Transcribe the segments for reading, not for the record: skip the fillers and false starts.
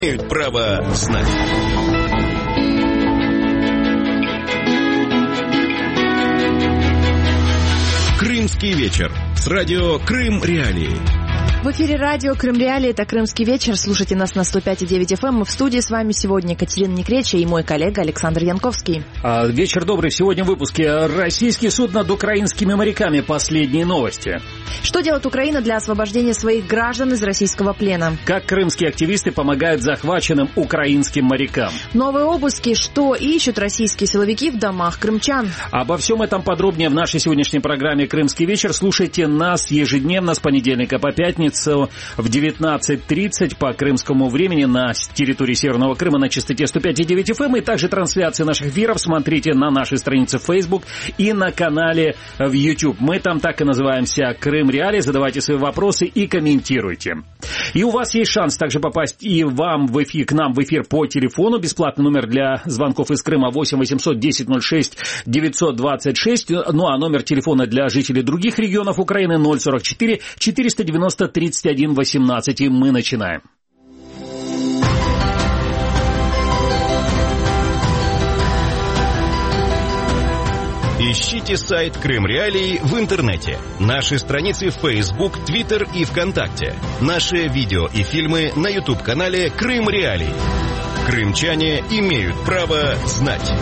имеют право знать. Крымский вечер с радио Крым Реалии. В эфире радио Крым Реалии, это «Крымский вечер». Слушайте нас на 105,9 FM. Мы в студии, с вами сегодня Екатерина Некреча и мой коллега Александр Янковский. Вечер добрый. Сегодня в выпуске: российский суд над украинскими моряками. Последние новости. Что делает Украина для освобождения своих граждан из российского плена? Как крымские активисты помогают захваченным украинским морякам? Новые обыски. Что ищут российские силовики в домах крымчан? Обо всем этом подробнее в нашей сегодняшней программе «Крымский вечер». Слушайте нас ежедневно с понедельника по пятницу в 19:30 по крымскому времени на территории Северного Крыма на частоте 105,9 FM. И также трансляции наших эфиров смотрите на нашей странице в Facebook и на канале в YouTube. Мы там так и называемся «Крым Реалии». Задавайте свои вопросы и комментируйте. И у вас есть шанс также попасть и вам в эфир, к нам в эфир по телефону. Бесплатный номер для звонков из Крыма 8 800 10 06 926. Ну а номер телефона для жителей других регионов Украины 044 490 31 18. И мы начинаем. Ищите сайт Крым Реалии в интернете. Наши страницы в Facebook, Twitter и ВКонтакте. Наши видео и фильмы на YouTube-канале Крым Реалии. Крымчане имеют право знать.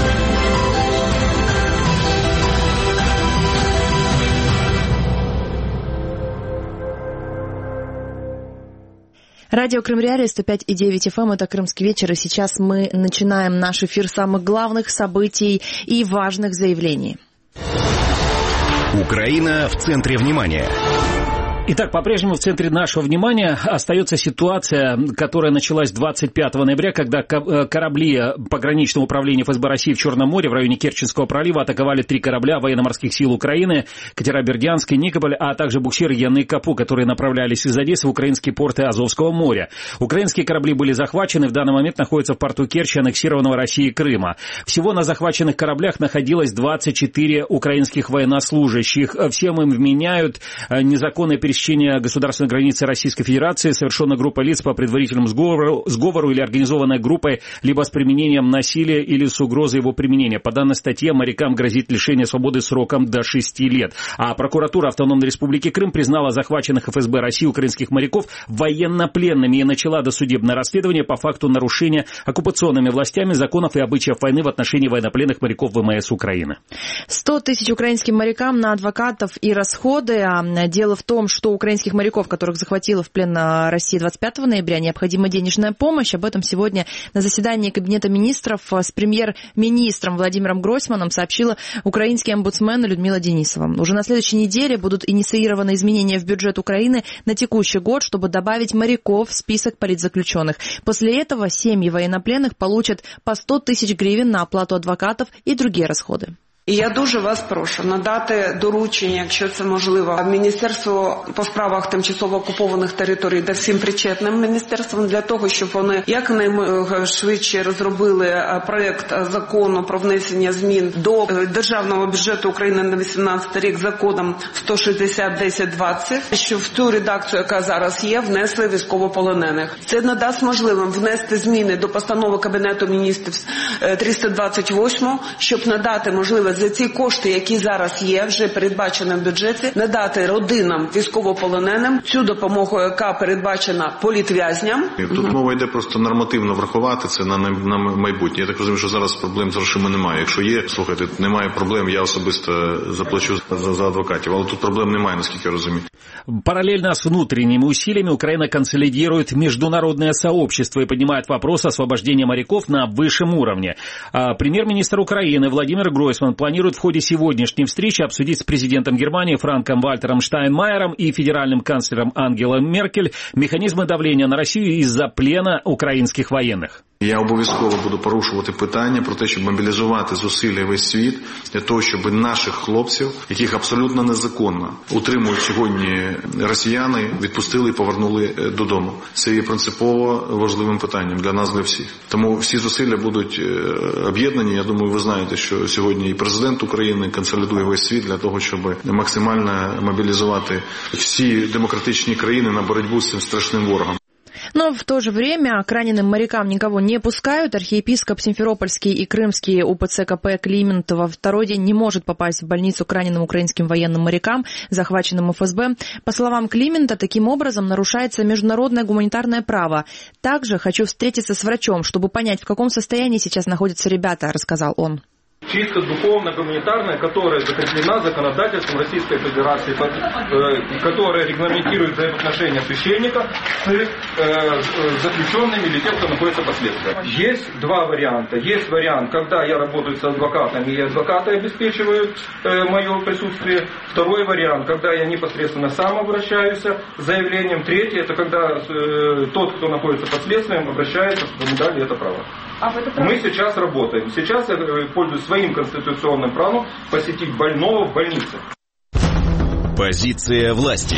Радио Крым Реалии, 105,9 FM, это «Крымский вечер», и сейчас мы начинаем наш эфир самых главных событий и важных заявлений. Украина в центре внимания. Итак, по-прежнему в центре нашего внимания остается ситуация, которая началась 25 ноября, когда корабли пограничного управления ФСБ России в Черном море в районе Керченского пролива атаковали 3 корабля военно-морских сил Украины, катера Бердянск и Никополь, а также буксир Ян и Капу, которые направлялись из Одессы в украинские порты Азовского моря. Украинские корабли были захвачены, в данный момент находятся в порту Керчи, аннексированного Россией Крыма. Всего на захваченных кораблях находилось 24 украинских военнослужащих. Всем им вменяют незаконное пересечение государственной границы Российской Федерации, совершена группа лиц по предварительному сговору или организованной группой, либо с применением насилия или с угрозой его применения. По данной статье морякам грозит лишение свободы сроком до 6 лет. А прокуратура Автономной Республики Крым признала захваченных ФСБ России украинских моряков военнопленными и начала досудебное расследование по факту нарушения оккупационными властями законов и обычаев войны в отношении военнопленных моряков ВМС Украины. 100 тысяч украинским морякам на адвокатов и расходы. Дело в том, что украинских моряков, которых захватила в плен Россия 25 ноября, необходима денежная помощь. Об этом сегодня на заседании Кабинета министров с премьер-министром Владимиром Гройсманом сообщила украинский омбудсмен Людмила Денисова. Уже на следующей неделе будут инициированы изменения в бюджет Украины на текущий год, чтобы добавить моряков в список политзаключенных. После этого семьи военнопленных получат по 100 тисяч гривень на оплату адвокатов і другі розходи. І я дуже вас прошу надати доручення, якщо це можливо, Міністерству по справах тимчасово окупованих територій та всім причетним міністерствам для того, щоб вони якнайшвидше розробили проект закону про внесення змін до Державного бюджету України на 2018 рік законом 160-10-20, щоб в ту редакцію, яка зараз є, внесли військовополонених. Це надасть можливим внести зміни до постанови Кабінету міністрів 328, щоб надати можливість за ці кошти, які зараз є, вже передбачені в бюджеті, надати родинам військовополоненим цю допомогу, яка передбачена політв'язням. Тут мова йде просто нормативно врахувати це на майбутнє. Я так розумію, що зараз проблем з грошима немає. Якщо є, слухайте, немає проблем, я особисто заплачу за адвокатів. Але тут проблем немає, наскільки я розумію. Параллельно с внутренними усилиями Украина консолидирует международное сообщество и поднимает вопрос освобождения моряков на высшем уровне. Премьер-министр Украины Владимир Гройсман планирует в ходе сегодняшней встречи обсудить с президентом Германии Франком Вальтером Штайнмайером и федеральным канцлером Ангелой Меркель механизмы давления на Россию из-за плена украинских военных. Я обов'язково буду порушувати питання про те, щоб мобілізувати зусилля весь світ для того, щоб наших хлопців, яких абсолютно незаконно утримують сьогодні росіяни, відпустили і повернули додому. Це є принципово важливим питанням для нас, для всіх. Тому всі зусилля будуть об'єднані. Я думаю, ви знаєте, що сьогодні і президент України консолідує весь світ для того, щоб максимально мобілізувати всі демократичні країни на боротьбу з цим страшним ворогом. Но в то же время к раненым морякам никого не пускают. Архиепископ Симферопольский и крымский УПЦ КП Климент во второй день не может попасть в больницу к раненым украинским военным морякам, захваченным ФСБ. По словам Климента, таким образом нарушается международное гуманитарное право. Также хочу встретиться с врачом, чтобы понять, в каком состоянии сейчас находятся ребята, рассказал он. Чисто духовно-гуманитарная, которая закреплена законодательством Российской Федерации, которая регламентирует взаимоотношения священника с заключенными или тем, кто находится под следствием. Есть два варианта. Есть вариант, когда я работаю с адвокатами, и адвокаты обеспечивают мое присутствие. Второй вариант, когда я непосредственно сам обращаюсь с заявлением. Третий, это когда тот, кто находится под следствием, обращается, чтобы не дали это право. Мы сейчас работаем. Сейчас я пользуюсь своим конституционным правом посетить больного в больнице. Позиция власти.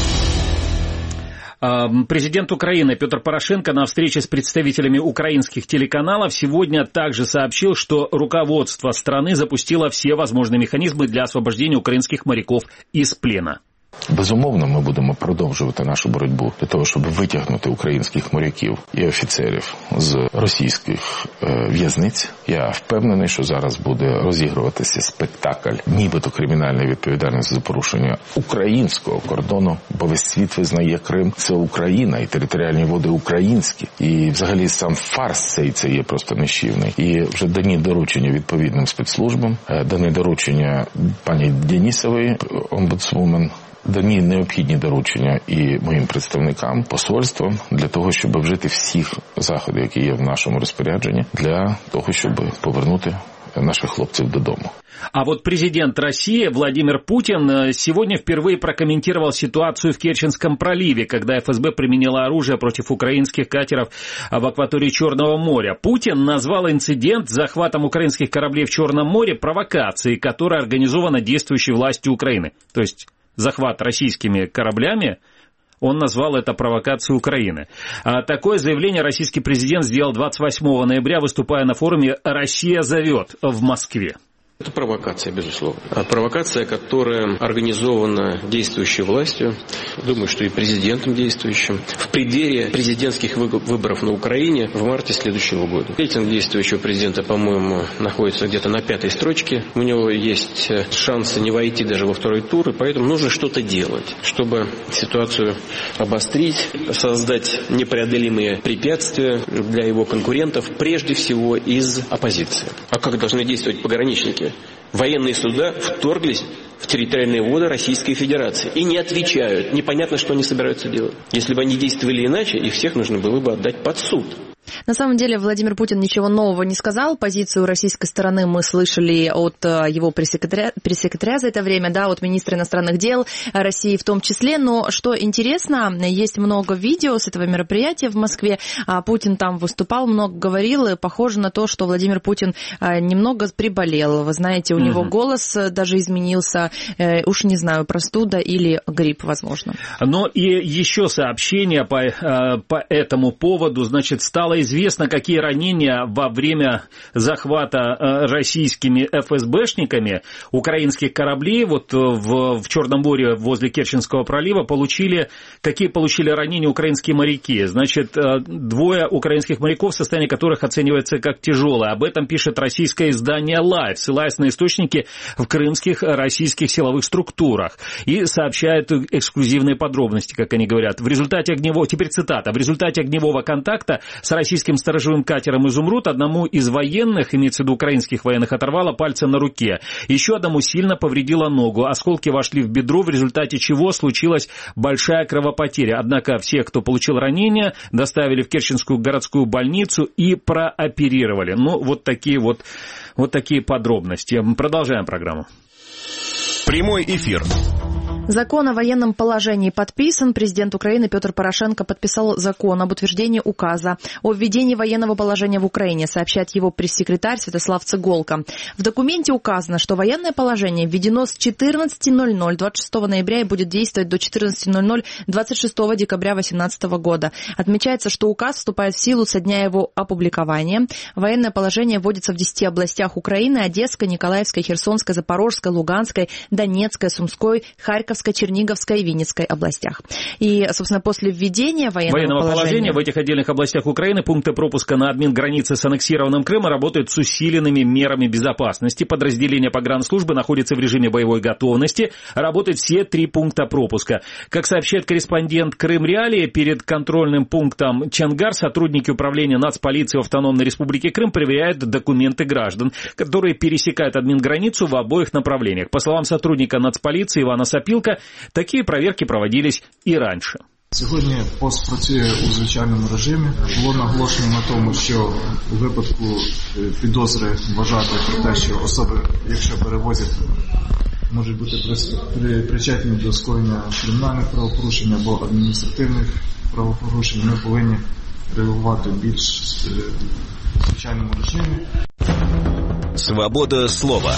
Президент Украины Петр Порошенко на встрече с представителями украинских телеканалов сегодня также сообщил, что руководство страны запустило все возможные механизмы для освобождения украинских моряков из плена. Безумовно, ми будемо продовжувати нашу боротьбу для того, щоб витягнути українських моряків і офіцерів з російських в'язниць. Я впевнений, що зараз буде розігруватися спектакль, нібито кримінальної відповідальності за порушення українського кордону, бо весь світ визнає Крим – це Україна і територіальні води українські. І взагалі сам фарс цей є просто нищівний. І вже дані доручення відповідним спецслужбам, дані доручення пані Денісової, омбудсвумен, дані необхідні доручення і моїм представникам, посольствам, для того, щоб вжити всіх заходів, які є в нашому розпорядженні, для того, щоб повернути наших хлопцев додому. А вот президент России Владимир Путин сегодня впервые прокомментировал ситуацию в Керченском проливе, когда ФСБ применила оружие против украинских катеров в акватории Черного моря. Путин назвал инцидент с захватом украинских кораблей в Черном море провокацией, которая организована действующей властью Украины. То есть захват российскими кораблями, он назвал это провокацией Украины. Такое заявление российский президент сделал 28 ноября, выступая на форуме «Россия зовет» в Москве. Это провокация, безусловно. Провокация, которая организована действующей властью, думаю, что и президентом действующим, в преддверии президентских выборов на Украине в марте следующего года. Рейтинг действующего президента, по-моему, находится где-то на 5-й строчке. У него есть шансы не войти даже во второй тур, и поэтому нужно что-то делать, чтобы ситуацию обострить, создать непреодолимые препятствия для его конкурентов, прежде всего из оппозиции. А как должны действовать пограничники? Военные суда вторглись в территориальные воды Российской Федерации и не отвечают. Непонятно, что они собираются делать. Если бы они действовали иначе, их всех нужно было бы отдать под суд. На самом деле Владимир Путин ничего нового не сказал. Позицию российской стороны мы слышали от его пресс-секретаря за это время, да, от министра иностранных дел России в том числе. Но что интересно, есть много видео с этого мероприятия в Москве. Путин там выступал, много говорил, и похоже на то, что Владимир Путин немного приболел. Вы знаете, у него голос даже изменился. Уж не знаю, простуда или грипп, возможно. Но и еще сообщение по этому поводу, значит, стало известно, какие ранения во время захвата российскими ФСБшниками украинских кораблей вот в Черном море возле Керченского пролива получили ранения украинские моряки. Значит, 2 украинских моряков, состояние которых оценивается как тяжелое. Об этом пишет российское издание «Лайв», ссылаясь на источники в крымских российских силовых структурах. И сообщает эксклюзивные подробности, как они говорят. В результате теперь цитата, в результате огневого контакта с российским сторожевым катером «Изумруд» одному из военных, имеется в виду украинских военных, оторвало пальцы на руке. Еще одному сильно повредило ногу. Осколки вошли в бедро, в результате чего случилась большая кровопотеря. Однако всех, кто получил ранения, доставили в Керченскую городскую больницу и прооперировали. Ну, вот такие подробности. Продолжаем программу. Прямой эфир. Закон о военном положении подписан. Президент Украины Петр Порошенко подписал закон об утверждении указа о введении военного положения в Украине, сообщает его пресс-секретарь Святослав Цыголко. В документе указано, что военное положение введено с 14:00 26 ноября и будет действовать до 14:00 26 декабря 2018 года. Отмечается, что указ вступает в силу со дня его опубликования. Военное положение вводится в 10 областях Украины: Одесской, Николаевской, Херсонской, Запорожской, Луганской, Донецкой, Сумской, Харьковской, Харьковской, Черниговской и Винницкой областях. И, собственно, после введения военного положения в этих отдельных областях Украины пункты пропуска на админгранице с аннексированным Крымом работают с усиленными мерами безопасности. Подразделения погранслужбы находятся в режиме боевой готовности. Работают все 3 пункта пропуска. Как сообщает корреспондент Крым Реалии, перед контрольным пунктом Чангар сотрудники управления нацполиции в Автономной Республике Крым проверяют документы граждан, которые пересекают адмінграницу в обоих направлениях. По словам сотрудника нацполиции Ивана Сапилка, такие проверки проводились и раньше. Сьогодні пост працює у звичайному режимі. Було наголошено на тому, що у випадку підозри вважати про те, що особи, якщо перевозять, можуть бути причетні до скоєння кримінальних правопорушень або адміністративних правопорушень, ми повинні реагувати більш в звичайному режимі. Свобода слова.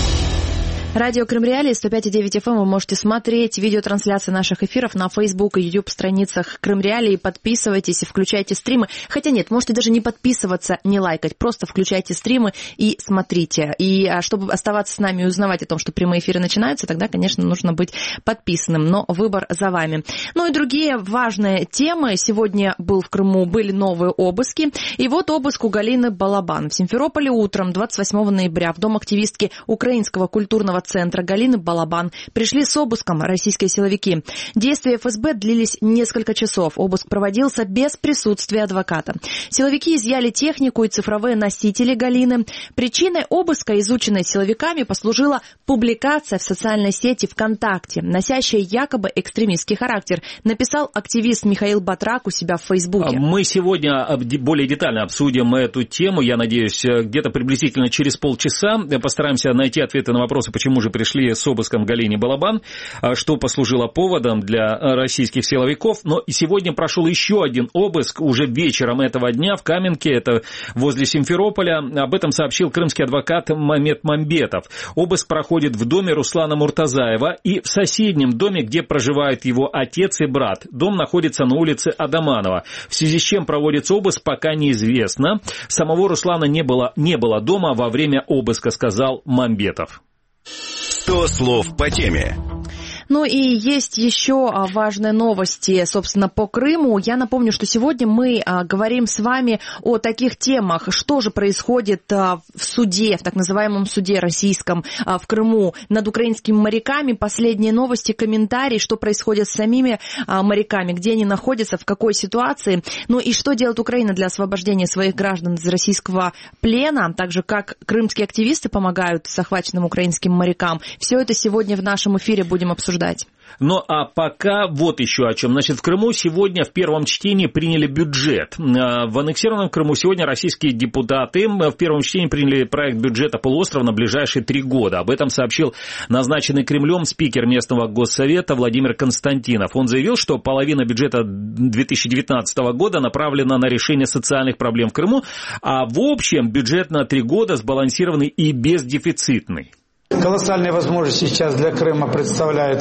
Радио Крым Реалии, 105,9 FM. Вы можете смотреть видеотрансляции наших эфиров на Facebook и YouTube страницах Крым Реалии. Подписывайтесь и включайте стримы. Хотя нет, можете даже не подписываться, не лайкать. Просто включайте стримы и смотрите. И чтобы оставаться с нами и узнавать о том, что прямые эфиры начинаются, тогда, конечно, нужно быть подписанным. Но выбор за вами. Ну и другие важные темы. Сегодня в Крыму были новые обыски. И вот обыск у Галины Балабан. В Симферополе утром 28 ноября в дом активистки Украинского культурного центра Галины Балабан пришли с обыском российские силовики. Действия ФСБ длились несколько часов. Обыск проводился без присутствия адвоката. Силовики изъяли технику и цифровые носители Галины. Причиной обыска, изученной силовиками, послужила публикация в социальной сети ВКонтакте, носящая якобы экстремистский характер, написал активист Михаил Батрак у себя в Фейсбуке. Мы сегодня более детально обсудим эту тему. Я надеюсь, где-то приблизительно через полчаса постараемся найти ответы на вопросы, почему же пришли с обыском к Галине Балабан, что послужило поводом для российских силовиков. Но и сегодня прошел еще один обыск уже вечером этого дня в Каменке, это возле Симферополя. Об этом сообщил крымский адвокат Мамед Мамбетов. Обыск проходит в доме Руслана Муртазаева и в соседнем доме, где проживают его отец и брат. Дом находится на улице Адаманова. В связи с чем проводится обыск, пока неизвестно. Самого Руслана не было дома во время обыска, сказал Мамбетов. 100 слов по теме. Ну и есть еще важные новости, собственно, по Крыму. Я напомню, что сегодня мы говорим с вами о таких темах, что же происходит в суде, в так называемом суде российском в Крыму над украинскими моряками. Последние новости, комментарии, что происходит с самими моряками, где они находятся, в какой ситуации. Ну и что делает Украина для освобождения своих граждан из российского плена, также как крымские активисты помогают захваченным украинским морякам. Все это сегодня в нашем эфире будем обсуждать. Ну, а пока вот еще о чем. Значит, в Крыму сегодня в первом чтении приняли бюджет. В аннексированном Крыму сегодня российские депутаты в первом чтении приняли проект бюджета полуострова на ближайшие 3 года. Об этом сообщил назначенный Кремлем спикер местного госсовета Владимир Константинов. Он заявил, что половина бюджета 2019 года направлена на решение социальных проблем в Крыму, а в общем бюджет на 3 года сбалансированный и бездефицитный. Колоссальные возможности сейчас для Крыма представляют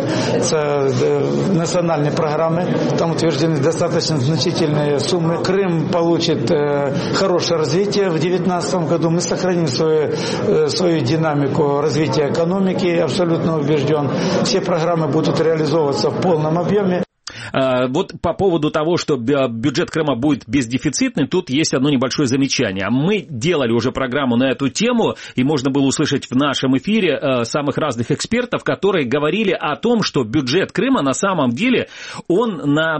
национальные программы. Там утверждены достаточно значительные суммы. Крым получит хорошее развитие в 2019 году. Мы сохраним свою динамику развития экономики. Я абсолютно убежден. Все программы будут реализовываться в полном объеме. Вот по поводу того, что бюджет Крыма будет бездефицитный, тут есть одно небольшое замечание. Мы делали уже программу на эту тему, и можно было услышать в нашем эфире самых разных экспертов, которые говорили о том, что бюджет Крыма на самом деле, он на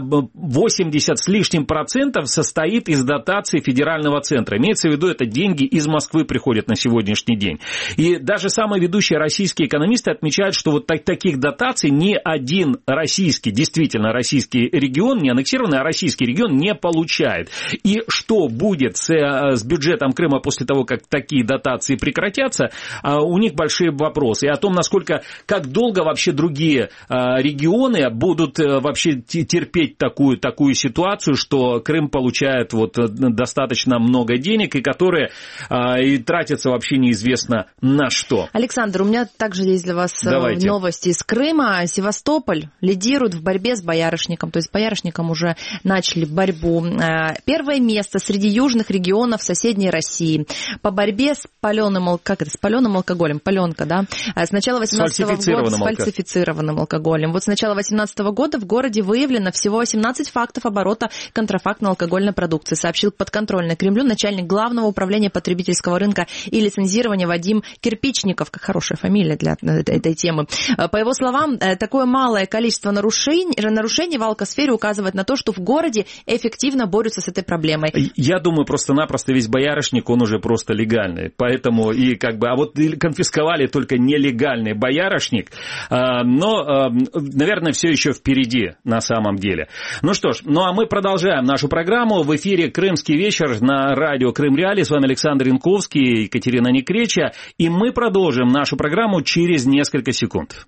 80 с лишним процентов состоит из дотаций федерального центра. Имеется в виду, это деньги из Москвы приходят на сегодняшний день. И даже самые ведущие российские экономисты отмечают, что вот таких дотаций ни один российский, действительно российский регион, не аннексированный, а российский регион не получает. И что будет с бюджетом Крыма после того, как такие дотации прекратятся, у них большие вопросы. И о том, как долго вообще другие регионы будут вообще терпеть такую ситуацию, что Крым получает вот достаточно много денег, и которые и тратятся вообще неизвестно на что. Александр, у меня также есть для вас новости из Крыма. Севастополь лидирует в борьбе с боярышником боярышникам, то есть боярышникам уже начали борьбу. Первое место среди южных регионов соседней России по борьбе с паленым алкоголем, паленка, да, с начала 18 года с фальсифицированным алкоголем. Вот с начала 18 года в городе выявлено всего 18 фактов оборота контрафактной алкогольной продукции, сообщил подконтрольный Кремлю начальник Главного управления потребительского рынка и лицензирования Вадим Кирпичников. Как хорошая фамилия для этой темы. По его словам, такое малое количество нарушений в алкосфере указывает на то, что в городе эффективно борются с этой проблемой. Я думаю, просто-напросто весь боярышник, он уже просто легальный. Поэтому и а вот конфисковали только нелегальный боярышник. Но, наверное, все еще впереди на самом деле. Ну что ж, а мы продолжаем нашу программу. В эфире «Крымский вечер» на радио Крым Реалии. С вами Александр Янковский, Екатерина Некреча. И мы продолжим нашу программу через несколько секунд.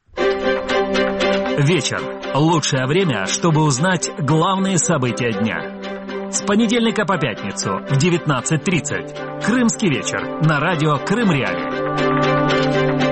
Вечер. Лучшее время, чтобы узнать главные события дня. С понедельника по пятницу в 19:30. «Крымский вечер» на радио Крым Реалии.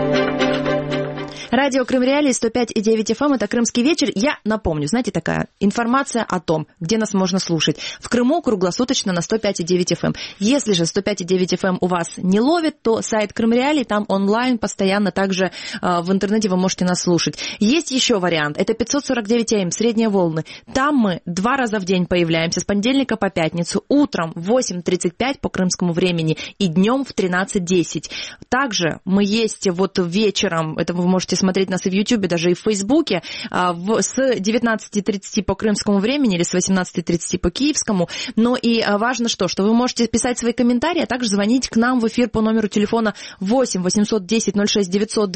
Радио Крым Реалии 105,9 FM, это «Крымский вечер». Я напомню, знаете, такая информация о том, где нас можно слушать. В Крыму круглосуточно на 105,9 FM. Если же 105,9 FM у вас не ловит, то сайт Крым Реалии, там онлайн постоянно, также в интернете вы можете нас слушать. Есть еще вариант, это 549 AM, средние волны. Там мы 2 раза в день появляемся, с понедельника по пятницу, утром в 8:35 по крымскому времени и днем в 13:10. Также мы есть вот вечером, это вы можете смотреть нас и в Ютубе, даже и в Фейсбуке, с 19:30 по крымскому времени или с 18:30 по киевскому. Но и важно что вы можете писать свои комментарии, а также звонить к нам в эфир по номеру телефона 8 810 06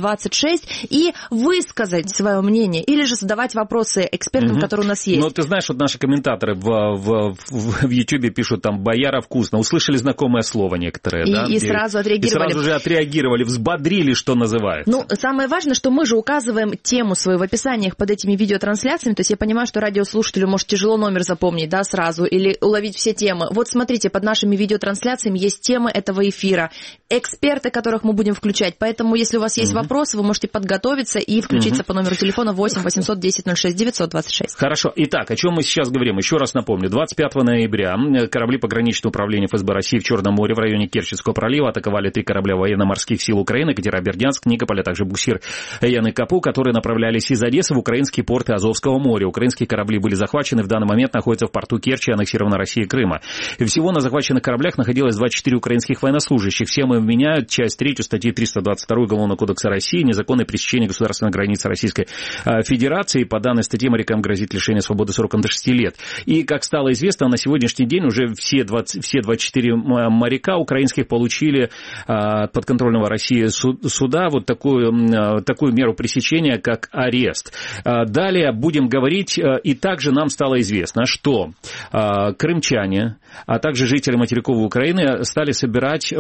926 и высказать свое мнение, или же задавать вопросы экспертам, которые у нас есть. Ну, ты знаешь, вот наши комментаторы в Ютубе пишут там «Бояра вкусно», услышали знакомое слово некоторые, и сразу отреагировали. И сразу же отреагировали, взбодрили, что называется. Ну, самое важное, что мы же указываем тему свою в описаниях под этими видеотрансляциями, то есть я понимаю, что радиослушателю может тяжело номер запомнить, да, сразу, или уловить все темы. Вот смотрите, под нашими видеотрансляциями есть темы этого эфира, эксперты, которых мы будем включать, поэтому если у вас есть вопросы, вы можете подготовиться и включиться по номеру телефона 8 810 06 926. Хорошо. Итак, о чем мы сейчас говорим? Еще раз напомню. 25 ноября корабли пограничного управления ФСБ России в Черном море в районе Керченского пролива атаковали 3 корабля военно-морских сил Украины, катера «Бердянск», «Никополь», а также буксир «Яны Капу», которые направлялись из Одессы в украинские порты Азовского моря. Украинские корабли были захвачены, в данный момент находятся в порту Керчи, аннексированной Россией Крыма. И всего на захваченных кораблях находилось 24 украинских военнослужащих. Всем им вменяют часть 3 статьи 322 Уголовного кодекса России «Незаконное пересечение государственной границы Российской Федерации». По данной статье морякам грозит лишение свободы сроком до 6 лет. И, как стало известно, на сегодняшний день уже все 24 моряка украинских получили от подконтрольного России суда вот такую меру пресечения, как арест. Далее будем говорить, и также нам стало известно, что крымчане, а также жители материковой Украины стали собирать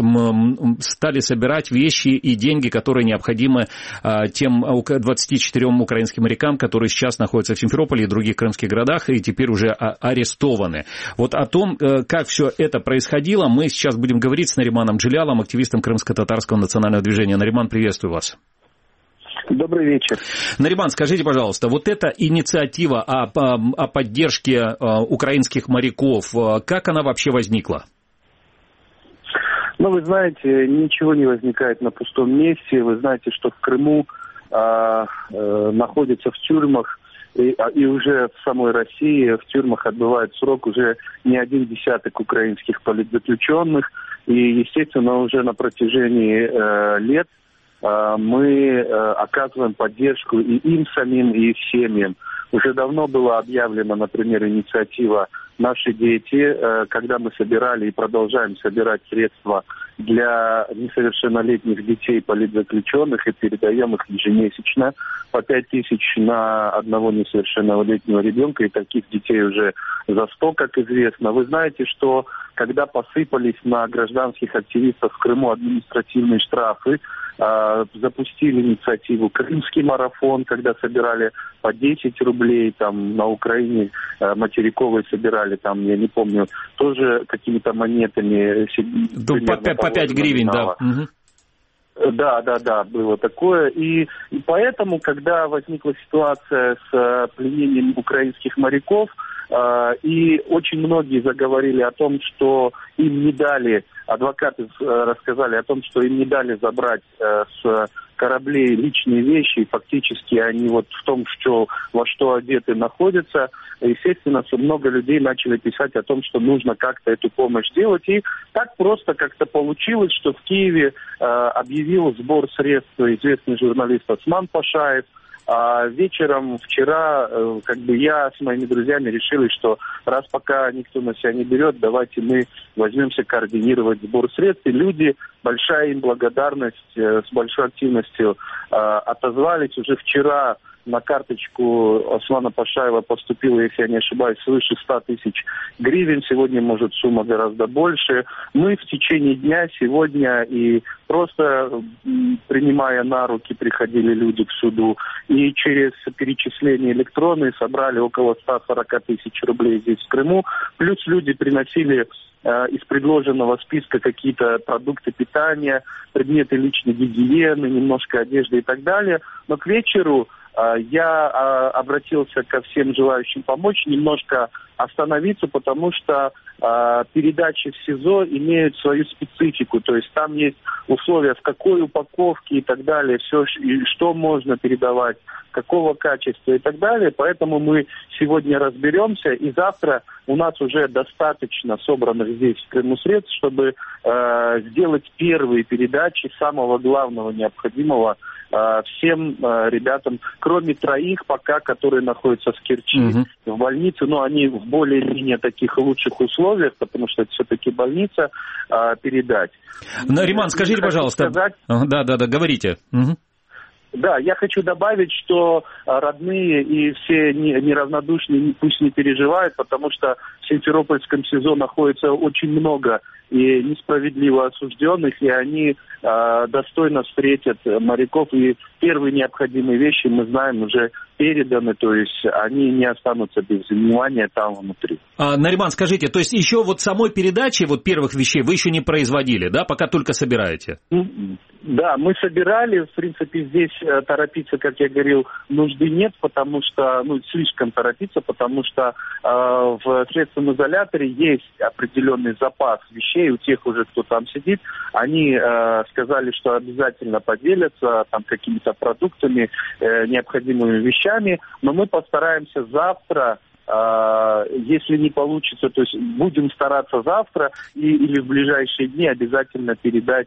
вещи и деньги, которые необходимы тем 24 украинским морякам, которые сейчас находятся в Симферополе и других крымских городах и теперь уже арестованы. Вот о том, как все это происходило, мы сейчас будем говорить с Нариманом Джилялом, активистом Крымско-татарского национального движения. Нариман, приветствую вас. Добрый вечер. Нариман, скажите, пожалуйста, вот эта инициатива о поддержке украинских моряков, как она вообще возникла? Ну, вы знаете, ничего не возникает на пустом месте. Вы знаете, что в Крыму находятся в тюрьмах и уже в самой России в тюрьмах отбывает срок уже не один десяток украинских политзаключенных. И, естественно, уже на протяжении лет мы оказываем поддержку и им самим, и их семьям. Уже давно была объявлена, например, инициатива «Наши дети», когда мы собирали и продолжаем собирать средства для несовершеннолетних детей политзаключенных и передаем их ежемесячно по 5 тысяч на одного несовершеннолетнего ребенка, и таких детей уже за 100, как известно. Вы знаете, что когда посыпались на гражданских активистов в Крыму административные штрафы, запустили инициативу «Крымский марафон», когда собирали по 10 рублей, там на Украине материковой собирали, там, я не помню, тоже какими-то монетами. По 5 гривен, да. Да, было такое. И поэтому, когда возникла ситуация с пленением украинских моряков, и очень многие заговорили о том, что им не дали, адвокаты рассказали о том, что им не дали забрать с кораблей личные вещи, и фактически они вот в том, во что одеты, находятся. Естественно, много людей начали писать о том, что нужно как-то эту помощь делать. И так просто как-то получилось, что в Киеве объявил сбор средств известный журналист Осман Пашаев. А вечером вчера я с моими друзьями решили, что раз пока никто на себя не берет, давайте мы возьмемся координировать сбор средств. И люди, большая им благодарность, с большой активностью отозвались. Уже вчера на карточку Османа Пашаева поступило, если я не ошибаюсь, свыше 100 тысяч гривен. Сегодня, может, сумма гораздо больше. Мы в течение дня сегодня и просто принимая на руки приходили люди к суду и через перечисление электронные собрали около 140 тысяч рублей здесь в Крыму. Плюс люди приносили из предложенного списка какие-то продукты питания, предметы личной гигиены, немножко одежды и так далее. Но к вечеру я обратился ко всем желающим помочь, немножко остановиться, потому что передачи в СИЗО имеют свою специфику, то есть там есть условия, в какой упаковке и так далее, все, что можно передавать, какого качества и так далее, поэтому мы сегодня разберемся, и завтра у нас уже достаточно собранных здесь в Крыму средств, чтобы сделать первые передачи самого главного, необходимого всем ребятам, кроме 3 пока, которые находятся в Керчи в больнице, но они в более-менее таких лучших условиях, потому что это все-таки больница, передать. Нариман, скажите, пожалуйста. Да, говорите. Да, я хочу добавить, что родные и все неравнодушные пусть не переживают, потому что в Симферопольском СИЗО находится очень много и несправедливо осужденных, и они достойно встретят моряков, и первые необходимые вещи, мы знаем, уже переданы, то есть они не останутся без внимания там внутри. Нариман, скажите, то есть еще вот самой передачи вот первых вещей вы еще не производили, да, пока только собираете? Да, мы собирали, в принципе, здесь торопиться, как я говорил, нужды нет, потому что, слишком торопиться, потому что в следственном изоляторе есть определенный запас вещей у тех уже, кто там сидит. Они сказали, что обязательно поделятся там какими-то продуктами, необходимыми вещами, но мы постараемся завтра, если не получится, то есть будем стараться завтра или в ближайшие дни обязательно передать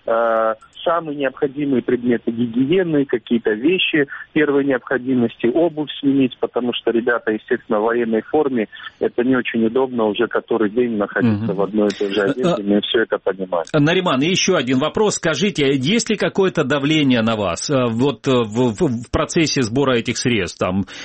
самые необходимые предметы гигиены, какие-то вещи первой необходимости, обувь сменить, потому что ребята, естественно, в военной форме, это не очень удобно уже который день находиться в одной и той же одежде, мы все это понимаем. Нариман, еще один вопрос. Скажите, есть ли какое-то давление на вас вот в процессе сбора этих средств?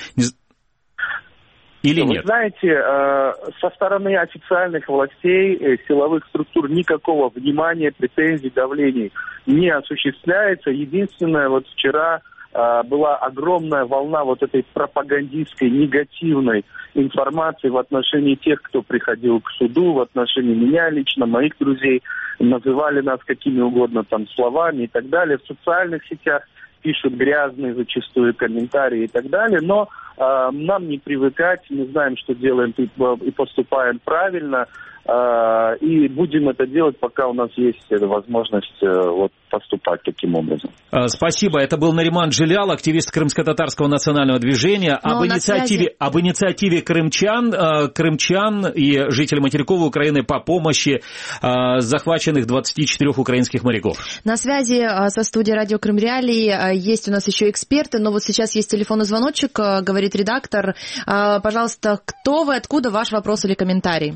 Или нет? Вы знаете, со стороны официальных властей, силовых структур никакого внимания, претензий, давлений не осуществляется. Единственное, вот вчера была огромная волна вот этой пропагандистской, негативной информации в отношении тех, кто приходил к суду, в отношении меня лично, моих друзей, называли нас какими угодно там словами и так далее. В социальных сетях пишут грязные зачастую комментарии и так далее, но нам не привыкать, мы знаем, что делаем и поступаем правильно, и будем это делать, пока у нас есть возможность поступать таким образом. Спасибо. Это был Нариман Джилял, активист Крымско-татарского национального движения. Об инициативе крымчан и жителей материковой Украины по помощи захваченных 24 украинских моряков. На связи со студией радио Крым Реалии есть у нас еще эксперты, но вот сейчас есть телефонный звоночек, говорит редактор. Пожалуйста, кто вы, откуда ваш вопрос или комментарий?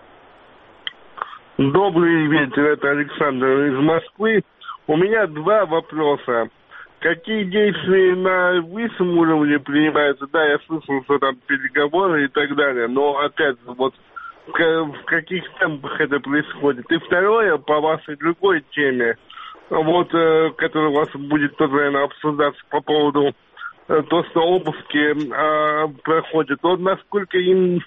Добрый вечер, это Александр из Москвы. У меня 2 вопроса. Какие действия на высшем уровне принимаются? Да, я слышал, что там переговоры и так далее, но опять вот в каких темпах это происходит? И второе, по вашей другой теме, которая у вас будет тоже, наверное, обсуждаться по поводу того, что обыски проходят. Насколько им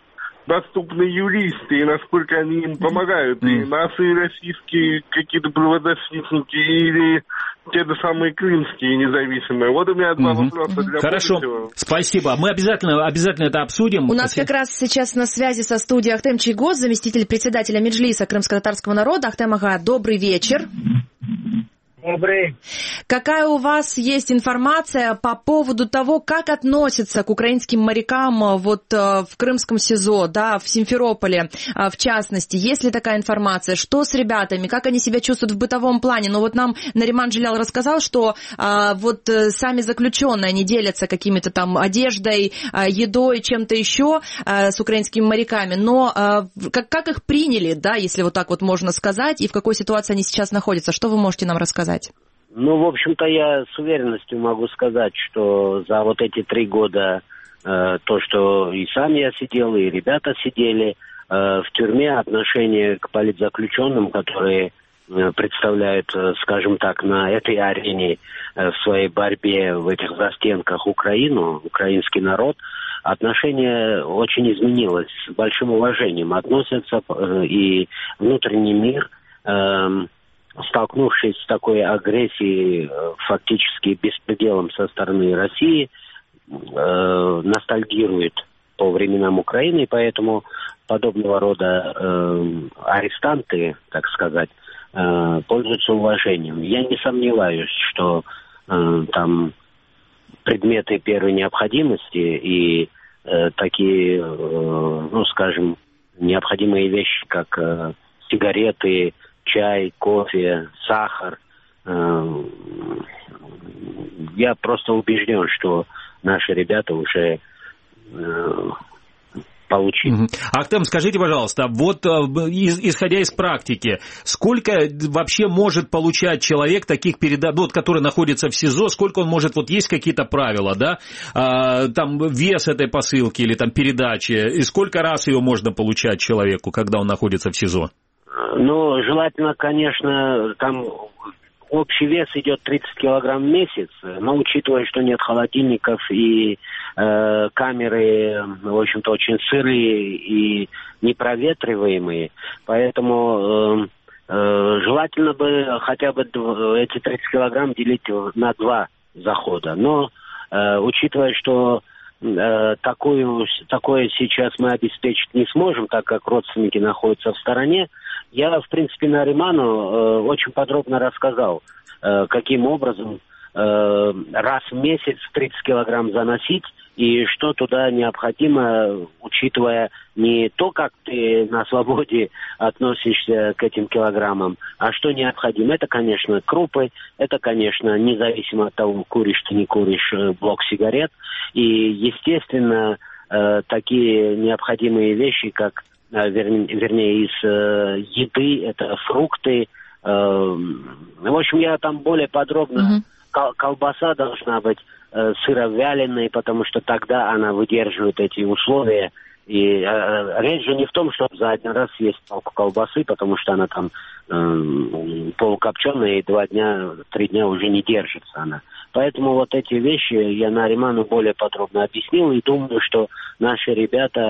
доступны юристы, и насколько они им помогают. И наши российские какие-то правозащитники или те же самые крымские независимые. Вот у меня два вопроса для Хорошо, будущего. Спасибо. Мы обязательно это обсудим. У нас как раз сейчас на связи со студией Ахтем Чийгоз, заместитель председателя Меджлиса крымско-татарского народа. Ахтем ага, добрый вечер. Добрый. Какая у вас есть информация по поводу того, как относятся к украинским морякам вот в Крымском СИЗО, да, в Симферополе в частности? Есть ли такая информация? Что с ребятами? Как они себя чувствуют в бытовом плане? Ну вот нам Нариман Джилял рассказал, что вот сами заключенные, они делятся какими-то там одеждой, едой, чем-то еще с украинскими моряками. Но как их приняли, да, если вот так вот можно сказать, и в какой ситуации они сейчас находятся? Что вы можете нам рассказать? Ну, в общем-то, я с уверенностью могу сказать, что за вот эти 3 года то, что и сам я сидел, и ребята сидели в тюрьме, отношение к политзаключенным, которые представляют, скажем так, на этой арене в своей борьбе в этих застенках Украину, украинский народ, отношение очень изменилось, с большим уважением относятся, и внутренний мир, столкнувшись с такой агрессией, фактически беспределом со стороны России, ностальгирует по временам Украины, и поэтому подобного рода арестанты, так сказать, пользуются уважением. Я не сомневаюсь, что там предметы первой необходимости и такие, ну, скажем, необходимые вещи, как сигареты, чай, кофе, сахар. Я просто убежден, что наши ребята уже получили. Ахтем, скажите, пожалуйста, вот исходя из практики, сколько вообще может получать человек таких передач, вот, который находится в СИЗО, сколько он может, вот есть какие-то правила, да, там вес этой посылки или там передачи, и сколько раз ее можно получать человеку, когда он находится в СИЗО? Ну, желательно, конечно, там общий вес идет 30 килограмм в месяц, но учитывая, что нет холодильников и камеры, в общем-то, очень сырые и непроветриваемые, поэтому желательно бы хотя бы эти 30 килограмм делить на 2 захода. Но учитывая, что такое сейчас мы обеспечить не сможем, так как родственники находятся в стороне, я, в принципе, Нариману очень подробно рассказал, каким образом раз в месяц 30 килограмм заносить и что туда необходимо, учитывая не то, как ты на свободе относишься к этим килограммам, а что необходимо. Это, конечно, крупы, это, конечно, независимо от того, куришь ты, не куришь, блок сигарет. И, естественно, такие необходимые вещи, как, вернее, из еды, это фрукты. В общем, я там более подробно... Колбаса должна быть сыровяленной, потому что тогда она выдерживает эти условия. И речь же не в том, чтобы за один раз съесть палку колбасы, потому что она там полукопченая, и 3 дня уже не держится она. Поэтому вот эти вещи я Нариману более подробно объяснил, и думаю, что наши ребята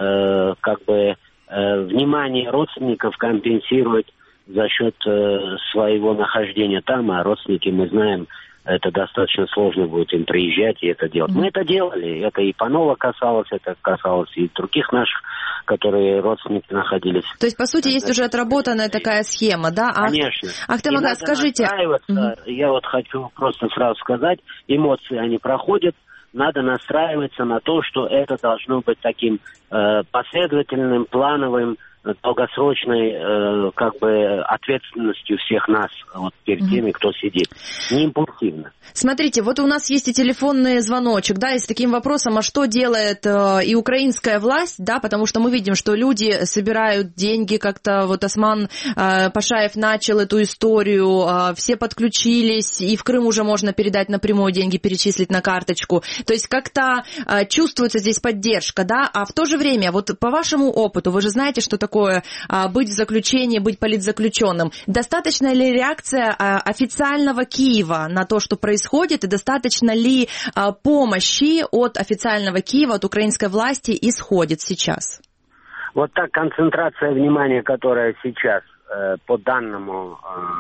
внимание родственников компенсируют за счет своего нахождения там, а родственники, мы знаем, это достаточно сложно будет им приезжать и это делать. Мы это делали, это и Панова касалось, это касалось и других наших, которые родственники находились. То есть, по сути, есть уже отработанная такая схема, да? Конечно. Ахтем ага, скажите... Я вот хочу просто сразу сказать, эмоции, они проходят, надо настраиваться на то, что это должно быть таким последовательным, плановым, долгосрочной ответственностью всех нас вот, перед теми, кто сидит. Не импульсивно. Смотрите, вот у нас есть и телефонный звоночек, да, и с таким вопросом, а что делает и украинская власть, да, потому что мы видим, что люди собирают деньги, как-то вот Осман Пашаев начал эту историю, все подключились, и в Крым уже можно передать напрямую деньги, перечислить на карточку. То есть как-то чувствуется здесь поддержка, да, а в то же время, вот по вашему опыту, вы же знаете, что такое быть в заключении, быть политзаключенным. Достаточно ли реакция официального Киева на то, что происходит, и достаточно ли помощи от официального Киева, от украинской власти исходит сейчас? Вот та концентрация внимания, которая сейчас по данному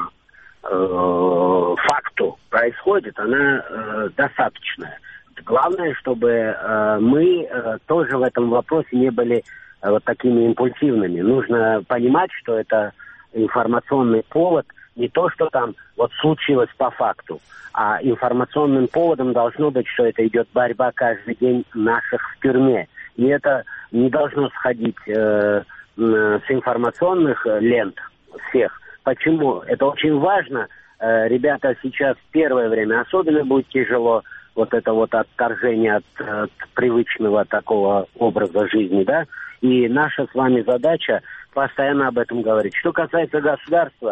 факту происходит, она достаточная. Главное, чтобы мы тоже в этом вопросе не были вот такими импульсивными. Нужно понимать, что это информационный повод, не то, что там вот случилось по факту, а информационным поводом должно быть, что это идет борьба каждый день наших в тюрьме. И это не должно сходить с информационных лент всех. Почему? Это очень важно. Ребята, сейчас в первое время особенно будет тяжело вот это вот отторжение от привычного такого образа жизни, да? И наша с вами задача постоянно об этом говорить. Что касается государства,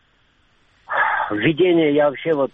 введение, я вообще вот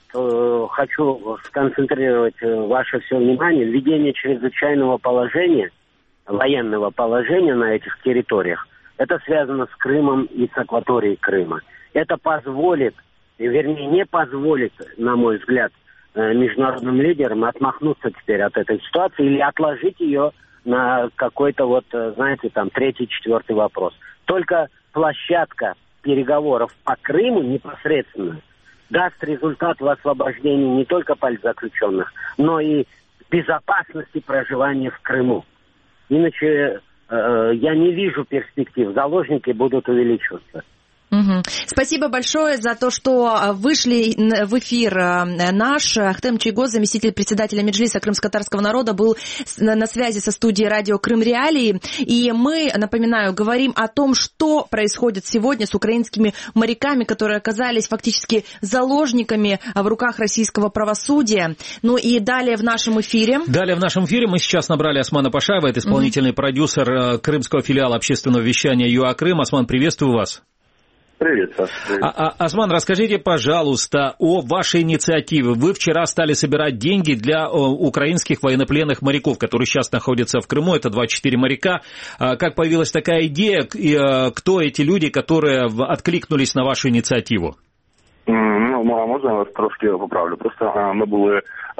хочу сконцентрировать ваше все внимание, введение чрезвычайного положения, военного положения на этих территориях, это связано с Крымом и с акваторией Крыма. Это позволит, вернее, не позволит, на мой взгляд, международным лидерам отмахнуться теперь от этой ситуации или отложить ее на какой-то вот, знаете, там, 3-4 вопрос. Только площадка переговоров по Крыму непосредственно даст результат в освобождении не только политзаключенных, но и безопасности проживания в Крыму. Иначе я не вижу перспектив. Заложники будут увеличиваться. Угу. Спасибо большое за то, что вышли в эфир наш. Ахтем Чийгоз, заместитель председателя Меджлиса крымско-татарского народа, был на связи со студией радио Крым Реалии. И мы, напоминаю, говорим о том, что происходит сегодня с украинскими моряками, которые оказались фактически заложниками в руках российского правосудия. Ну и далее в нашем эфире. Далее в нашем эфире мы сейчас набрали Османа Пашаева, это исполнительный продюсер крымского филиала общественного вещания ЮА Крым. Осман, приветствую вас. Привет, Саш. Осман, расскажите, пожалуйста, о вашей инициативе. Вы вчера стали собирать деньги для украинских военнопленных моряков, которые сейчас находятся в Крыму. Это 24 моряка. Как появилась такая идея? И кто эти люди, которые откликнулись на вашу инициативу? Ну, можна я вас трошки поправлю? Просто ми були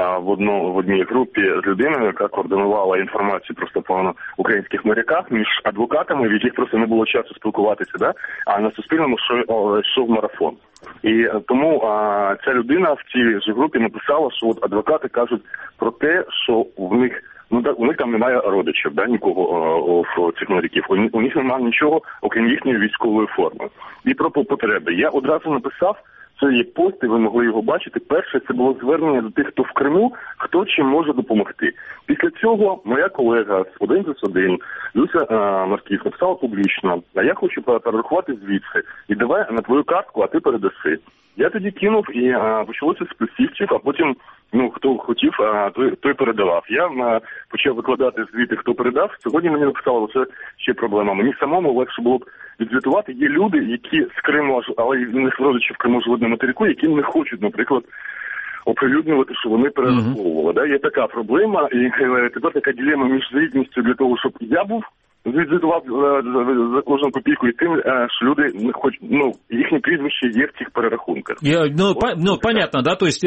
в одній групі з людиною, яка координувала інформацію просто по українських моряках між адвокатами, від яких просто не було часу спілкуватися, да? А на Суспільному йшов марафон. І тому ця людина в цій ж групі написала, що от адвокати кажуть про те, що в них у них там немає родичів, да, нікого в цих моряків. У них немає нічого, окрім їхньої військової форми. І про потреби. Я одразу написав, це є пост, і ви могли його бачити. Перше, це було звернення до тих, хто в Криму, хто чим може допомогти. Після цього моя колега з 1+1, Люся Марків, написала публічно, а я хочу перерахувати звідси. І давай на твою картку, а ти передаси. Я тоді кинув, і почалося з плюсівців, а потім, хто хотів, той передавав. Я почав викладати звіти, хто передав. Сьогодні мені написало, що це ще проблема. Мені самому легше було б відзвітувати. Є люди, які з Криму, але в них родичі в Криму живуть на материку, які не хочуть, наприклад, оприлюднювати, що вони перераховували. Да? Є така проблема, і тепер така дилема між звітністю для того, щоб я був відзвітував за кожну копійку і тим, що люди не хочуть, їхні прізвища є в цих перерахунках. Понятно, да, то есть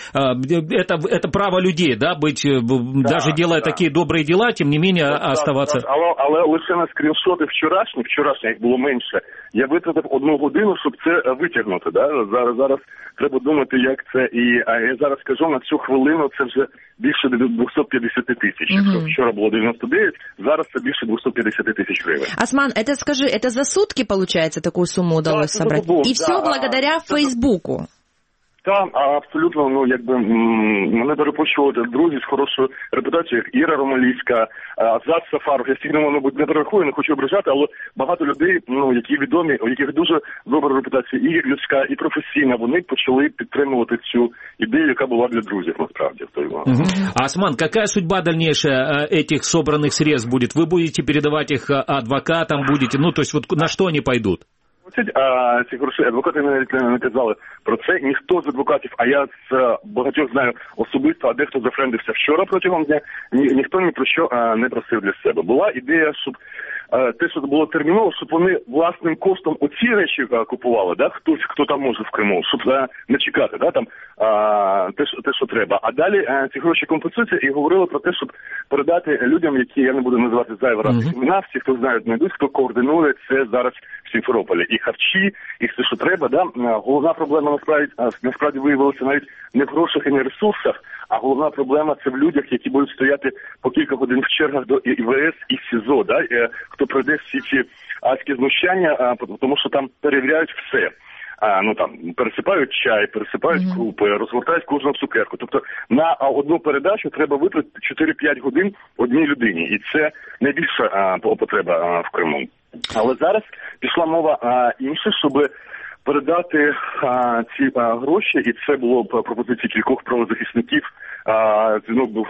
это право людей, да, быть, даже делая такие добрые дела, тем не менее оставаться. Але лише на скріншоти вчорашні, їх було менше, я витратив 1 годину, щоб це витягнути, да, зараз треба думати, як це, і я зараз скажу, на цю хвилину це вже більше 250 тисяч. Вчора було 99, зараз це більше 250 тысяч гривен. Осман, это скажи, это за сутки, получается, такую сумму удалось собрать? И все благодаря Фейсбуку? Так, абсолютно, мене перепущували друзі з хорошою репутацією, як Іра Ромалійська, Азат Сафаров, я стільки, мабуть, не перерахую, не хочу ображати, але багато людей, які відомі, у яких дуже добра репутація, і людська, і професійна, вони почали підтримувати цю ідею, яка була для друзів, насправді, в той момент. Осман, какая судьба дальнейшая этих собранных средств будет? Вы будете передавать их адвокатам, то есть вот на что они пойдут? Ці гроші адвокати навіть не казали про це. Ніхто з адвокатів, а я з багатьох знаю особисто, а дехто зафрендився вчора протягом дня, ніхто ні про що не просив для себе. Була ідея, щоб те, що було терміново, щоб вони власним коштом оці речі купували, да, хто там може в Криму, щоб не чекати, да, там те, що треба. А далі ці гроші компенсуються і говорили про те, щоб передати людям, які, я не буду називати зайвий раз імена, всі, хто знають, знайдуть, хто координує це зараз в Сімферополі. І харчі, і все, що треба, да. Головна проблема насправді виявилася навіть не в грошах і не в ресурсах, а головна проблема це в людях, які будуть стояти по кілька годин в чергах до ІВС і СІЗО, да, хто пройде всі ці адські знущання, тому що там перевіряють все. Пересипають чай, пересипають крупи, розгортають кожну цукерку. Тобто на одну передачу треба витратити 4-5 годин одній людині. І це найбільша потреба в Криму. Але зараз пішла мова інше, щоб передати ці гроші, і це було пропозиції кількох правозахисників. Дзвінок був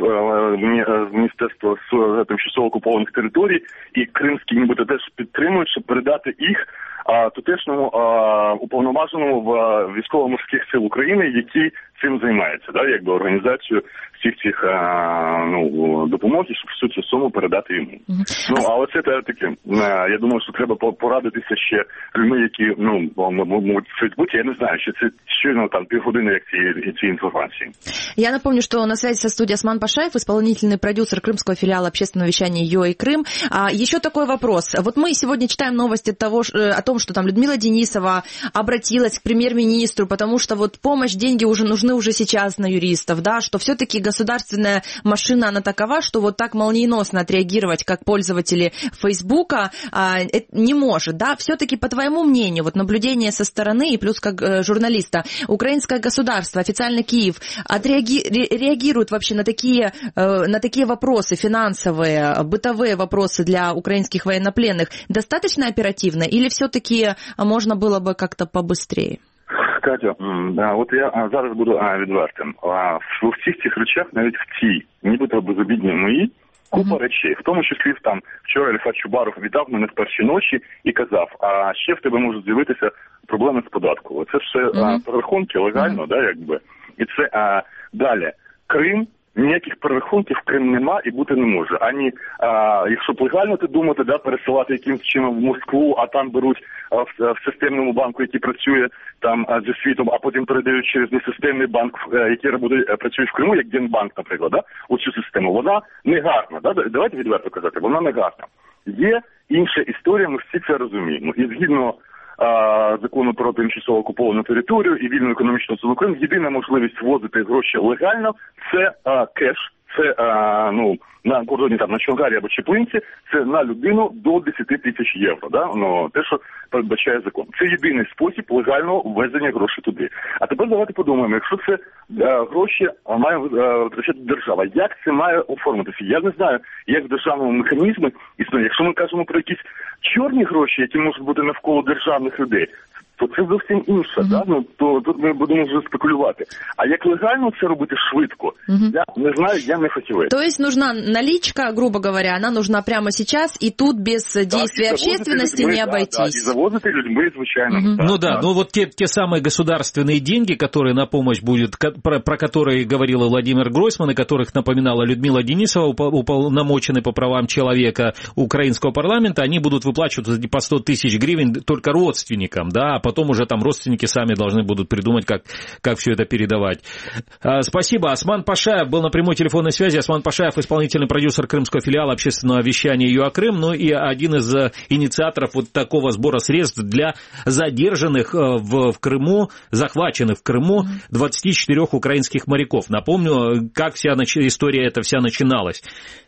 з Міністерства з тимчасово окупованих територій, і кримські нібито теж підтримують, щоб передати їх тутешньому уповноваженому в військово-морських сил України, які цим займаються, да, якби організацію всіх цих допомог, щоб всю цю суму передати йому. Але це таке. Я думаю, що треба порадитися ще людьми, які можуть в Фейсбуці. Я не знаю, що це щойно там півгодини, як ці інформації. Я напомню, что на связи со студией Осман Пашаев, исполнительный продюсер крымского филиала общественного вещания «Йо» и Крым. Еще такой вопрос. Вот мы сегодня читаем новости о том, что там Людмила Денисова обратилась к премьер-министру, потому что вот помощь, деньги уже нужны уже сейчас на юристов, да, что все-таки государственная машина, она такова, что вот так молниеносно отреагировать, как пользователи Фейсбука, не может, да. Все-таки, по твоему мнению, вот наблюдение со стороны и плюс как журналиста, украинское государство, официально Киев, реагирует вообще на такие вопросы финансовые, бытовые вопросы для украинских военнопленных достаточно оперативно или все-таки можно было бы как-то побыстрее? Катя, от я зараз буду відвертим. В всіх цих речах, навіть в цій, нібито безобідній моїй, купа речей. В тому числі там вчора Рифат Чубаров вітав мене в перші ночі і казав, а ще в тебе можуть з'явитися проблеми з податку. Це все перерахунки легально, да, якби. І це далі. Крим. Ніяких перерахунків в Крим нема і бути не може. Ані, якщо б легально ти думати, да, пересилати якимось чином в Москву, а там беруть в системному банку, який працює там зі світом, а потім передають через несистемний банк, який працює в Криму, як Генбанк, наприклад, да, оцю систему. Вона не гарна, да? Давайте відверто казати, вона не гарна. Є інша історія, ми всі це розуміємо. І згідно закону про тимчасово окуповану територію і вільну економічну зону Крим, єдина можливість ввозити гроші легально – це кеш, це на кордоні там на Чонгарі або Чеплинці, це на людину до 10 тисяч євро, да? Те, що передбачає закон. Це єдиний спосіб легального ввезення грошей туди. А тепер давайте подумаємо, якщо це гроші має витрачати держава, як це має оформитися? Я не знаю, як в державному механізмі існує. Якщо ми кажемо про якісь чорні гроші, які можуть бути навколо державних людей, то це зовсім інше, да? То тут ми будемо вже спекулювати. А як легально це робити швидко, я не знаю, я не хотів. То есть нужна наличка, грубо говоря, она нужна прямо сейчас, и тут без действия общественности не обойтись. Да, и завозить людьми, звичайно. Вот те самые государственные деньги, которые на помощь будет, про которые говорила Владимир Гройсман, и которых напоминала Людмила Денисова, уполномоченный по правам человека украинского парламента, они будут выплачиваться по 100 тысяч гривен только родственникам, да, а потом уже там родственники сами должны будут придумать, как все это передавать. Спасибо. Осман Пашаев был на прямой телефонной связи. Осман Пашаев, исполнительный продюсер крымского филиала общественного вещания «Йо» Крым, ну и один из инициаторов вот такого сбора средств для задержанных в Крыму, захваченных в Крыму 24 украинских моряков. Напомню, как история эта вся начиналась.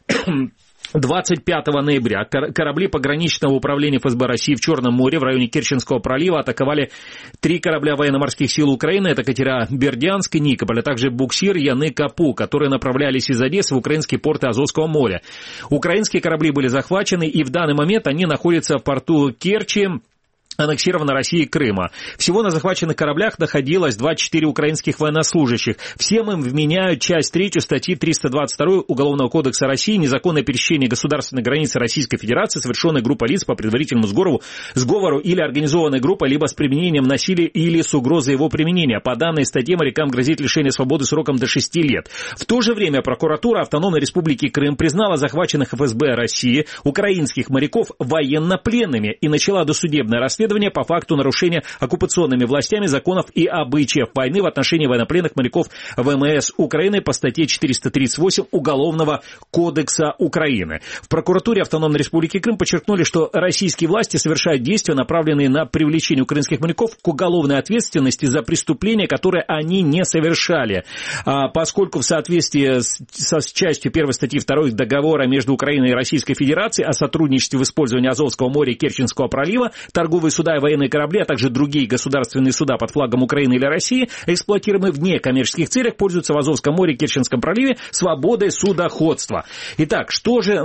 25 ноября корабли пограничного управления ФСБ России в Черном море в районе Керченского пролива атаковали 3 корабля военно-морских сил Украины. Это катера «Бердянск» и «Никополь», а также буксир «Яны-Капу», которые направлялись из Одессы в украинские порты Азовского моря. Украинские корабли были захвачены, и в данный момент они находятся в порту Керчи. аннексирована Россией Крыма. Всего на захваченных кораблях находилось 24 украинских военнослужащих. Всем им вменяют часть 3 статьи 322 Уголовного кодекса России «Незаконное пересечение государственной границы Российской Федерации, совершенной группой лиц по предварительному сговору или организованной группой, либо с применением насилия или с угрозой его применения. По данной статье морякам грозит лишение свободы сроком до 6 лет. В то же время прокуратура Автономной Республики Крым признала захваченных ФСБ России украинских моряков военнопленными и начала досудебное расследование по факту нарушения оккупационными властями законов и обычаев войны в отношении военнопленных моряков ВМС Украины по статье 438 Уголовного кодекса Украины. В прокуратуре Автономной Республики Крым подчеркнули, что российские власти совершают действия, направленные на привлечение украинских моряков к уголовной ответственности за преступления, которые они не совершали. Поскольку в соответствии с частью 1 статьи 2 договора между Украиной и Российской Федерацией о сотрудничестве в использовании Азовского моря и Керченского пролива, торговые суда и военные корабли, а также другие государственные суда под флагом Украины или России, эксплуатируемые в некоммерческих целях, пользуются в Азовском море и Керченском проливе свободой судоходства. Итак, что же...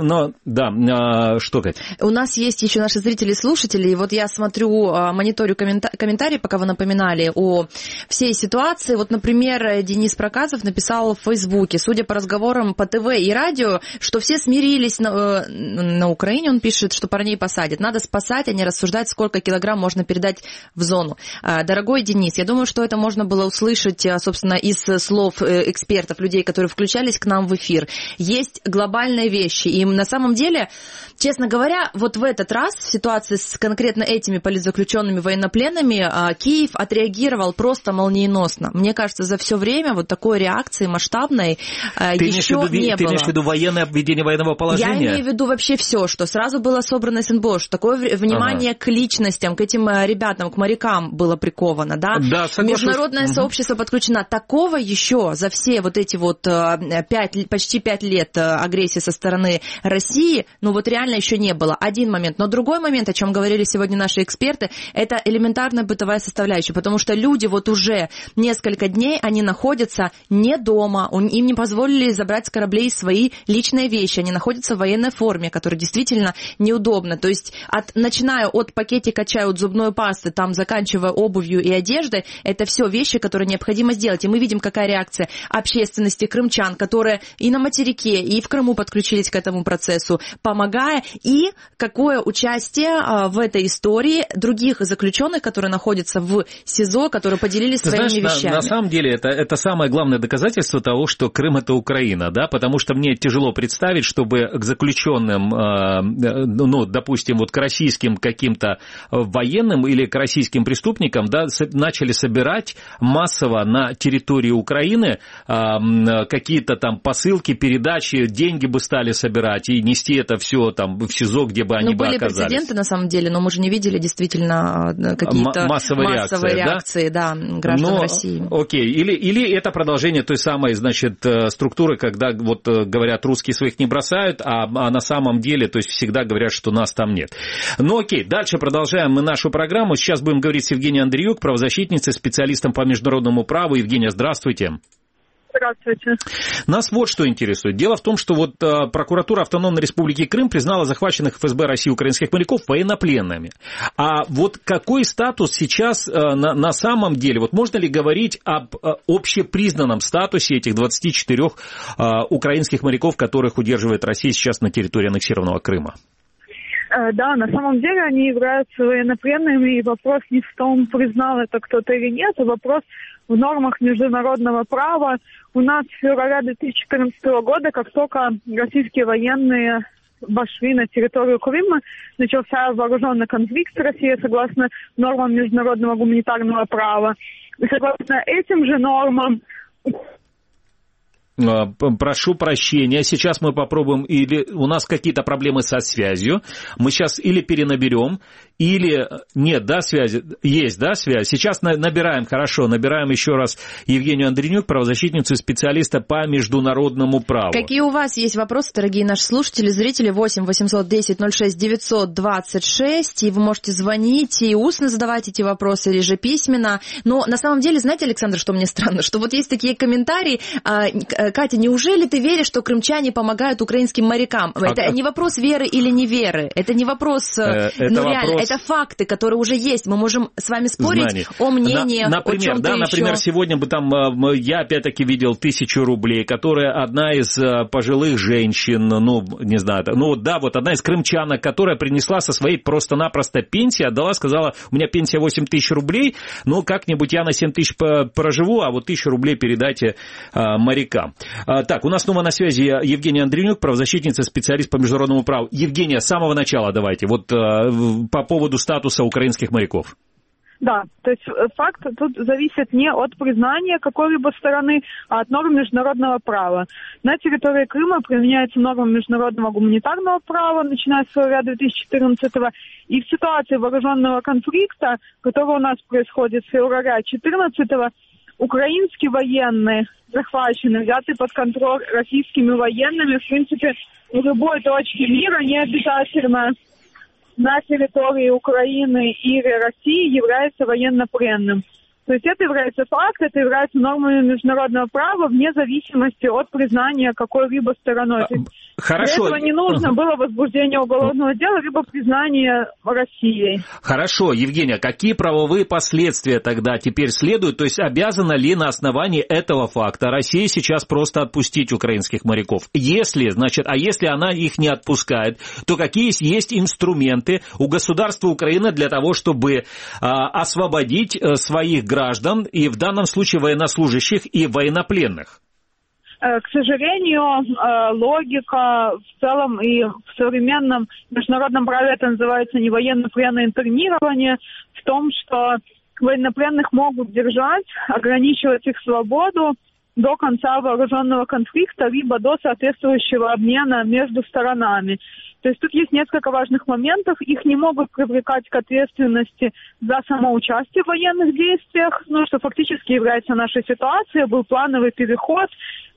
что, Кать? У нас есть еще наши зрители и слушатели, и вот я смотрю, мониторю комментарии, пока вы напоминали о всей ситуации. Вот, например, Денис Проказов написал в Фейсбуке, судя по разговорам по ТВ и радио, что все смирились на Украине, он пишет, что парней посадят. Надо спасать, а не рассуждать, сколько килограмм можно передать в зону. Дорогой Денис, я думаю, что это можно было услышать, собственно, из слов экспертов, людей, которые включались к нам в эфир. Есть глобальные вещи, и на самом деле, честно говоря, вот в этот раз, в ситуации с конкретно этими политзаключенными военнопленными, Киев отреагировал просто молниеносно. Мне кажется, за все время вот такой реакции масштабной еще не было. Ты имеешь в виду военное обведение военного положения? Я имею в виду вообще все, что сразу было собрано СНБО, что такое внимание к личностям, к этим ребятам, к морякам было приковано, да? Да, соглашусь. Международное сообщество подключено. Такого еще за все вот эти вот почти 5 лет агрессии со стороны России, ну вот реально еще не было. Один момент. Но другой момент, о чем говорили сегодня наши эксперты, это элементарная бытовая составляющая, потому что люди вот уже несколько дней, они находятся не дома, им не позволили забрать с кораблей свои личные вещи, они находятся в военной форме, которая действительно неудобна. То есть начиная от пакетика чая, от зубной пасты, там заканчивая обувью и одеждой, это все вещи, которые необходимо сделать. И мы видим, какая реакция общественности крымчан, которые и на материке, и в Крыму подключились к этому процессу, помогая, и какое участие в этой истории других заключенных, которые находятся в СИЗО, которые поделились своими вещами. На самом деле это самое главное доказательство того, что Крым — это Украина, да, потому что мне тяжело представить, чтобы к заключенным, ну, допустим, вот к российским каким-то военным или к российским преступникам, да, начали собирать массово на территории Украины какие-то там посылки, передачи, деньги бы стали собирать и нести это все там в СИЗО, где бы они бы оказались. Были прецеденты, на самом деле, но мы же не видели действительно какие-то массовые реакции, да, граждан России. Окей, или это продолжение той самой, значит, структуры, когда вот говорят, русские своих не бросают, а на самом деле, то есть всегда говорят, что нас там нет. Ну окей, дальше продолжаем мы нашу программу. Сейчас будем говорить с Евгенией Андриюк, правозащитницей, специалистом по международному праву. Евгения, здравствуйте. Здравствуйте. Нас вот что интересует. Дело в том, что вот прокуратура Автономной Республики Крым признала захваченных ФСБ России украинских моряков военнопленными. А вот какой статус сейчас на самом деле? Вот можно ли говорить об общепризнанном статусе этих 24 украинских моряков, которых удерживает Россия сейчас на территории аннексированного Крыма? Да, на самом деле они являются военнопленными, и вопрос не в том, признал это кто-то или нет, а вопрос в нормах международного права. У нас с февраля 2014 года, как только российские военные вошли на территорию Крыма, начался вооруженный конфликт с Россией согласно нормам международного гуманитарного права. И согласно этим же нормам... Прошу прощения, сейчас мы попробуем, или у нас какие-то проблемы со связью, мы сейчас или перенаберем, или нет, да, связи, есть, да, связь, сейчас набираем, хорошо, набираем еще раз Евгению Андриюк, правозащитницу и специалиста по международному праву. Какие у вас есть вопросы, дорогие наши слушатели, зрители? 8 810 06 926, и вы можете звонить и устно задавать эти вопросы, или же письменно, но на самом деле, знаете, Александр, что мне странно, что вот есть такие комментарии. Катя, неужели ты веришь, что крымчане помогают украинским морякам? Это не вопрос веры или не веры. Это не вопрос... это это факты, которые уже есть. Мы можем с вами спорить о мнении, например, о чем-то например, сегодня бы там, я опять-таки видел 1000 рублей, которая одна из пожилых женщин, не знаю, вот одна из крымчанок, которая принесла со своей просто-напросто пенсии, отдала, сказала, у меня пенсия 8000 рублей, как-нибудь я на 7000 проживу, а вот 1000 рублей передайте морякам. Так, у нас снова на связи Евгения Андренюк, правозащитница, специалист по международному праву. Евгения, с самого начала давайте, по поводу статуса украинских моряков. Да, то есть факт тут зависит не от признания какой-либо стороны, а от норм международного права. На территории Крыма применяется норма международного гуманитарного права, начиная с февраля 2014-го, и в ситуации вооруженного конфликта, который у нас происходит с февраля 2014-го, украинские военные захвачены, взяты под контроль российскими военными, в принципе, в любой точке мира, не обязательно на территории Украины или России, является военнопленным. То есть это является фактом, это является нормой международного права вне зависимости от признания какой-либо стороной. Хорошо. Для этого не нужно было возбуждение уголовного дела, либо признание Россией. Хорошо, Евгения, какие правовые последствия тогда теперь следуют? То есть обязана ли на основании этого факта Россия сейчас просто отпустить украинских моряков? Если она их не отпускает, то какие есть инструменты у государства Украины для того, чтобы освободить своих граждан, и в данном случае военнослужащих и военнопленных? К сожалению, логика в целом и в современном международном праве это называется не военно-пленное интернирование, в том, что военнопленных могут держать, ограничивать их свободу до конца вооруженного конфликта, либо до соответствующего обмена между сторонами. То есть тут есть несколько важных моментов. Их не могут привлекать к ответственности за самоучастие в военных действиях, что фактически является нашей ситуацией. Был плановый переход,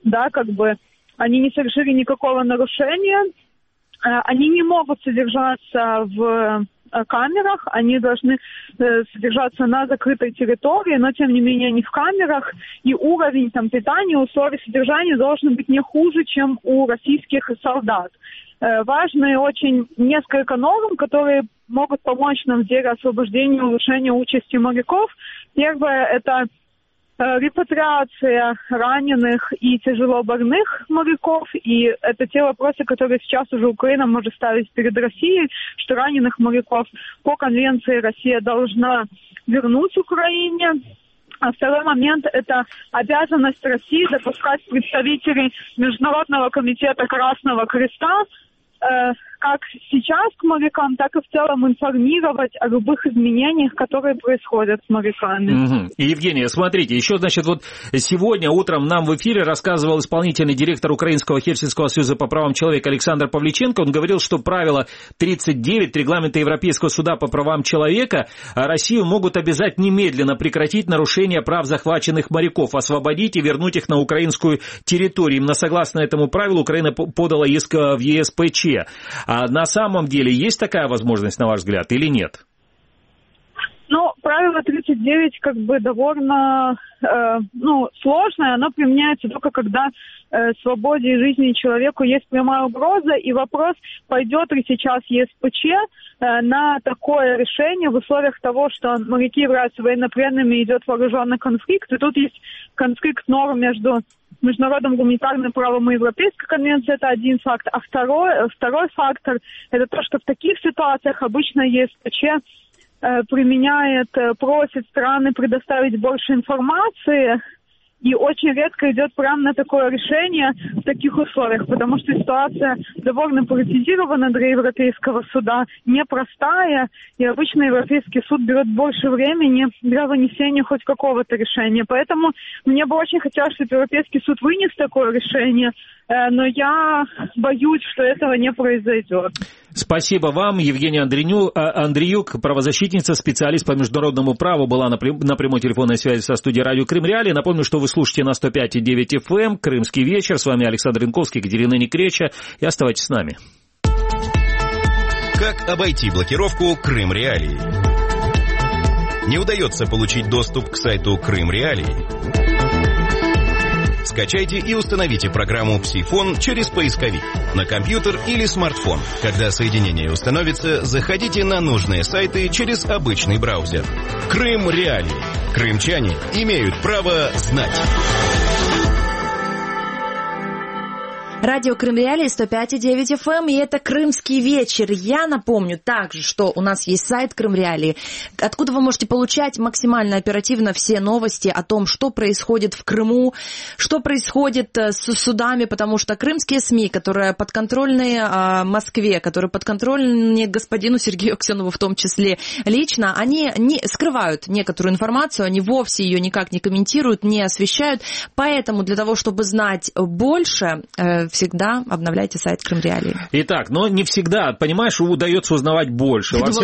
они не совершили никакого нарушения. Они не могут содержаться в камерах, они должны содержаться на закрытой территории, но тем не менее не в камерах, и уровень питания, условий содержания должен быть не хуже, чем у российских солдат. Важны очень несколько норм, которые могут помочь нам в деле освобождения и улучшения участи моряков. Первое – это репатриация раненых и тяжелобольных моряков, и это те вопросы, которые сейчас уже Украина может ставить перед Россией, что раненых моряков по конвенции Россия должна вернуть Украине. А второй момент – это обязанность России допускать представителей Международного комитета Красного Креста, как сейчас к морякам, так и в целом информировать о любых изменениях, которые происходят с моряками. Угу. И, Евгения, смотрите, еще, сегодня утром нам в эфире рассказывал исполнительный директор Украинского Хельсинского союза по правам человека Александр Павличенко. Он говорил, что правило 39 регламента Европейского суда по правам человека Россию могут обязать немедленно прекратить нарушение прав захваченных моряков, освободить и вернуть их на украинскую территорию. Именно согласно этому правилу Украина подала иск в ЕСПЧ. А на самом деле есть такая возможность, на ваш взгляд, или нет? Правило 39 довольно сложное, оно применяется только когда свободе и жизни человеку есть прямая угроза, и вопрос, пойдет ли сейчас ЕСПЧ на такое решение в условиях того, что моряки являются военнопленными, идет вооруженный конфликт, и тут есть конфликт норм между международным гуманитарным правом и Европейской конвенцией, это один факт. А второй фактор, это то, что в таких ситуациях обычно ЕСПЧ просит страны предоставить больше информации, и очень редко идет прямо на такое решение в таких условиях, потому что ситуация довольно политизирована для Европейского суда, непростая, и обычно Европейский суд берет больше времени для вынесения хоть какого-то решения. Поэтому мне бы очень хотелось, чтобы Европейский суд вынес такое решение, но я боюсь, что этого не произойдет. Спасибо вам. Евгения Андреюк, правозащитница, специалист по международному праву, была на прямой телефонной связи со студией радио Крым Реалии. Напомню, что вы слушаете на 105,9 FM, Крымский вечер. С вами Александр Янковский, Екатерина Некреча. И оставайтесь с нами. Как обойти блокировку Крым Реалии? Не удается получить доступ к сайту Крым Реалии? Скачайте и установите программу «Псифон» через поисковик на компьютер или смартфон. Когда соединение установится, заходите на нужные сайты через обычный браузер. Крым Реалии. Крымчане имеют право знать. Радио Крым Реалии 105,9 FM, и это «Крымский вечер». Я напомню также, что у нас есть сайт Крым Реалии, откуда вы можете получать максимально оперативно все новости о том, что происходит в Крыму, что происходит с судами, потому что крымские СМИ, которые подконтрольны Москве, которые подконтрольны господину Сергею Аксенову в том числе лично, они не скрывают некоторую информацию, они вовсе ее никак не комментируют, не освещают. Поэтому для того, чтобы знать больше, всегда обновляйте сайт Крым Реалии. Итак, но не всегда, понимаешь, удается узнавать больше. Не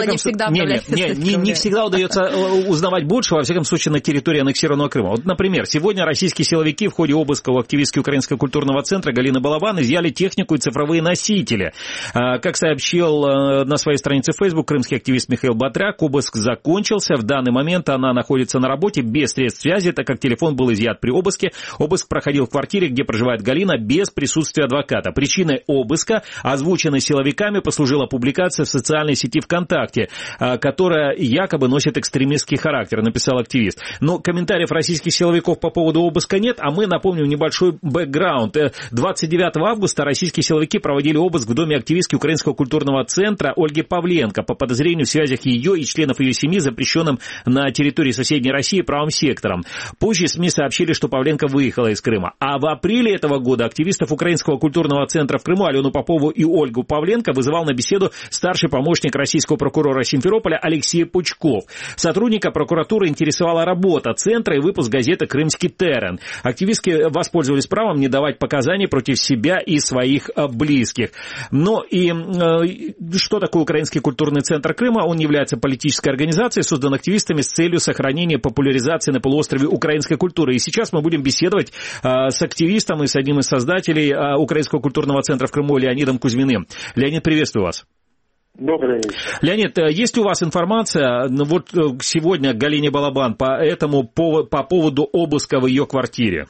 всегда удается узнавать больше, во всяком случае, на территории аннексированного Крыма. Вот, например, сегодня российские силовики в ходе обыска у активистки Украинского культурного центра Галины Балабан изъяли технику и цифровые носители. Как сообщил на своей странице в Facebook крымский активист Михаил Батряк, обыск закончился. В данный момент она находится на работе без средств связи, так как телефон был изъят при обыске. Обыск проходил в квартире, где проживает Галина, без присутствия адвоката. Причиной обыска, озвученной силовиками, послужила публикация в социальной сети ВКонтакте, которая якобы носит экстремистский характер, написал активист. Но комментариев российских силовиков по поводу обыска нет, а мы напомним небольшой бэкграунд. 29 августа российские силовики проводили обыск в доме активистки Украинского культурного центра Ольги Павленко по подозрению в связях ее и членов ее семьи с запрещенным на территории соседней России правым сектором. Позже СМИ сообщили, что Павленко выехала из Крыма. А в апреле этого года активистов Украинского культурного центра в Крыму Алену Попову и Ольгу Павленко вызывал на беседу старший помощник российского прокурора Симферополя Алексей Пучков. Сотрудника прокуратуры интересовала работа центра и выпуск газеты «Крымский терен». Активистки воспользовались правом не давать показаний против себя и своих близких. Но и что такое Украинский культурный центр Крыма? Он является политической организацией, созданной активистами с целью сохранения популяризации на полуострове украинской культуры. И сейчас мы будем беседовать с активистом и с одним из создателей Украинского культурного центра в Крыму Леонидом Кузьминым. Леонид, приветствую вас. Добрый вечер. Леонид, есть у вас информация вот сегодня Галине Балабан по поводу обыска в ее квартире?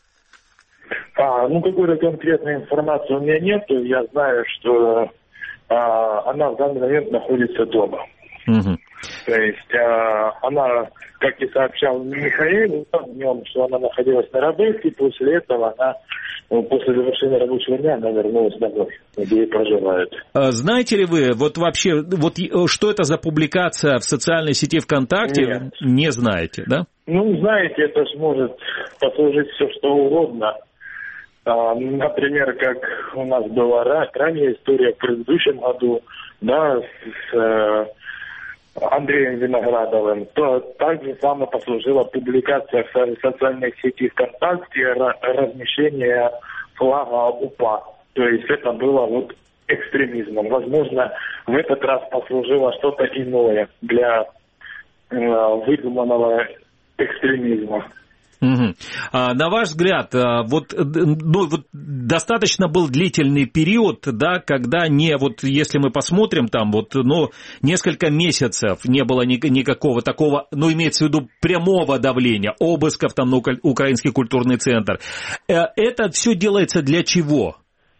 Какой-то конкретной информации у меня нет. Я знаю, что она в данный момент находится дома. Угу. То есть она, как и сообщал Михаил днем, что она находилась на работе, и после этого после завершения рабочего дня она вернулась домой, где и проживает. Знаете ли вы, вообще, что это за публикация в социальной сети ВКонтакте? Нет. Не знаете, да? Знаете, это же может послужить все что угодно. Например, как у нас была ранее история в предыдущем году, да, с Андреем Виноградовым, то так же самое послужила публикация в социальной сети ВКонтакте размещение флага УПА. То есть это было экстремизмом. Возможно, в этот раз послужило что-то иное для выдуманного экстремизма. Угу. На ваш взгляд, достаточно был длительный период, да, когда если мы посмотрим, несколько месяцев не было никакого такого, имеется в виду прямого давления, обысков на Украинский культурный центр. Это все делается для чего?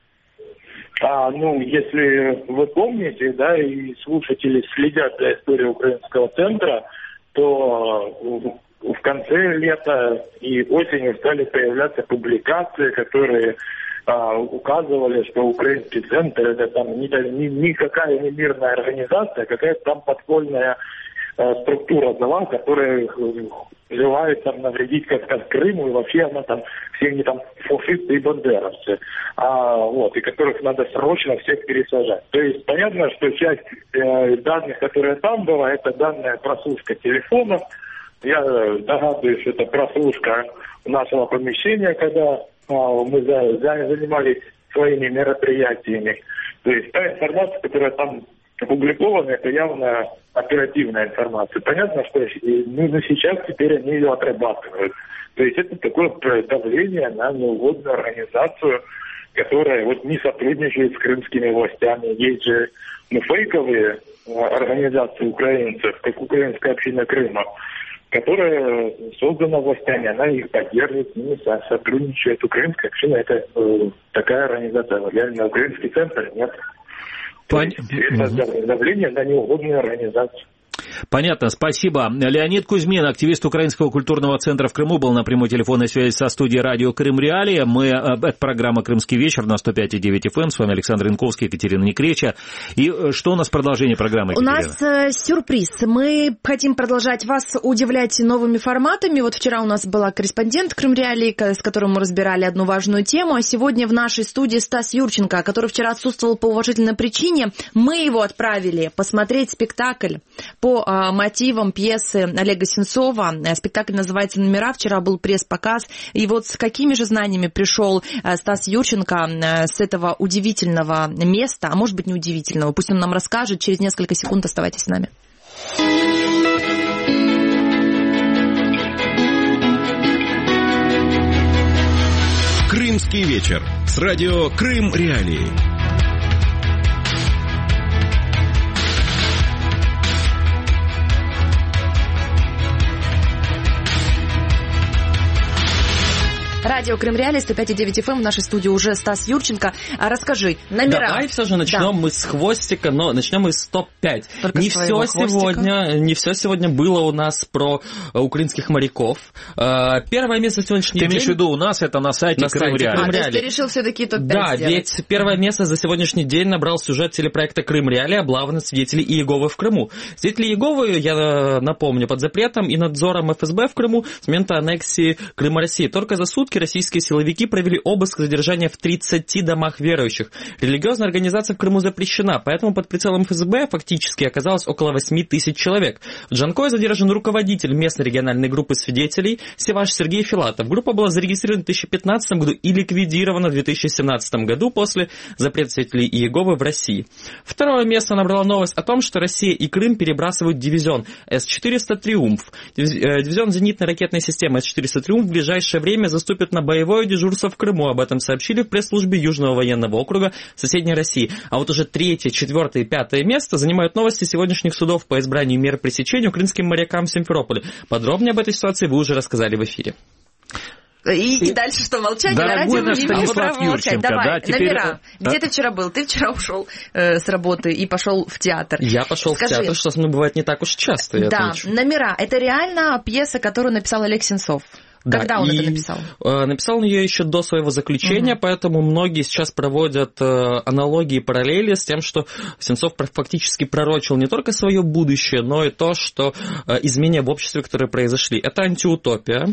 Если вы помните, да, и слушатели следят за историей Украинского центра, то в конце лета и осенью стали появляться публикации, которые указывали, что Украинский центр это никакая не мирная организация, какая-то там подпольная структура зла, которая желает навредить как-то Крыму, и вообще она все они фашисты и бандеровцы, и которых надо срочно всех пересажать. То есть понятно, что часть данных, которые там была, это данная прослушка телефонов. Я догадываюсь, что это прослушка нашего помещения, когда мы занимались своими мероприятиями. То есть та информация, которая там опубликована, это явно оперативная информация. Понятно, что сейчас теперь они ее отрабатывают. То есть это такое давление на неугодную организацию, которая не сотрудничает с крымскими властями. Есть же фейковые организации украинцев, как Украинская община Крыма, которая создана властями, она их поддерживает, с ними сотрудничает. Украинская община – это такая организация, реально украинский центр, нет. Это давление на неугодную организацию. Понятно, спасибо. Леонид Кузьмин, активист Украинского культурного центра в Крыму, был на прямой телефонной связи со студией радио Крым Реалии. Это программа «Крымский вечер» на 105,9 FM. С вами Александр Янковский, Екатерина Некреча. И что у нас в продолжении программы, Екатерина? У нас сюрприз. Мы хотим продолжать вас удивлять новыми форматами. Вот вчера у нас была корреспондент Крым Реалии, с которым мы разбирали одну важную тему. А сегодня в нашей студии Стас Юрченко, который вчера отсутствовал по уважительной причине. Мы его отправили посмотреть спектакль по мотивам пьесы Олега Сенцова. Спектакль называется «Номера». Вчера был пресс-показ. И вот с какими же знаниями пришел Стас Юрченко с этого удивительного места, а может быть неудивительного. Пусть он нам расскажет. Через несколько секунд оставайтесь с нами. Крымский вечер с радио Крым Реалии. Радио Крым Реалии, 105,9 FM. В нашей студии уже Стас Юрченко. Расскажи, номера. Давай все же начнем мы с хвостика, но начнем мы с топ-5. Не все сегодня было у нас про украинских моряков. Первое место сегодняшний день... Ты имеешь в виду у нас, это на сайте Крым Реалии. То есть ты решил все-таки топ-5 да, сделать? ведь первое место за сегодняшний день набрал сюжет телепроекта «Крым Реалии» «Облава на свидетелей Иеговы в Крыму». Свидетели Иеговы, я напомню, под запретом и надзором ФСБ в Крыму с момента аннексии Крыма России. Только за сутки российские силовики провели обыск и задержание в 30 домах верующих. Религиозная организация в Крыму запрещена, поэтому под прицелом ФСБ фактически оказалось около 8 тысяч человек. В Джанкое задержан руководитель местной региональной группы свидетелей Севаш Сергей Филатов. Группа была зарегистрирована в 2015 году и ликвидирована в 2017 году после запрета свидетелей Иеговы в России. Второе место набрала новость о том, что Россия и Крым перебрасывают дивизион С-400 «Триумф». Дивизион зенитной ракетной системы С-400 «Триумф» в ближайшее время заступит на боевое дежурство в Крыму. Об этом сообщили в пресс-службе Южного военного округа соседней России. А вот уже 3-е, 4-е и 5-е место занимают новости сегодняшних судов по избранию мер пресечения украинским морякам в Симферополе. Подробнее об этой ситуации вы уже рассказали в эфире. И дальше что, молчать? Дорогой наш Станислав Юрченко, давай, да, теперь... номера. Где ты вчера был? Ты вчера ушел с работы и пошел в театр. Я пошел в театр, что со мной бывает не так уж часто. Да, номера. Это реально пьеса, которую написал Олег Сенцов. Когда он это написал? Написал он ее еще до своего заключения, поэтому многие сейчас проводят аналогии, параллели с тем, что Сенцов фактически пророчил не только свое будущее, но и то, что изменения в обществе, которые произошли. Это антиутопия.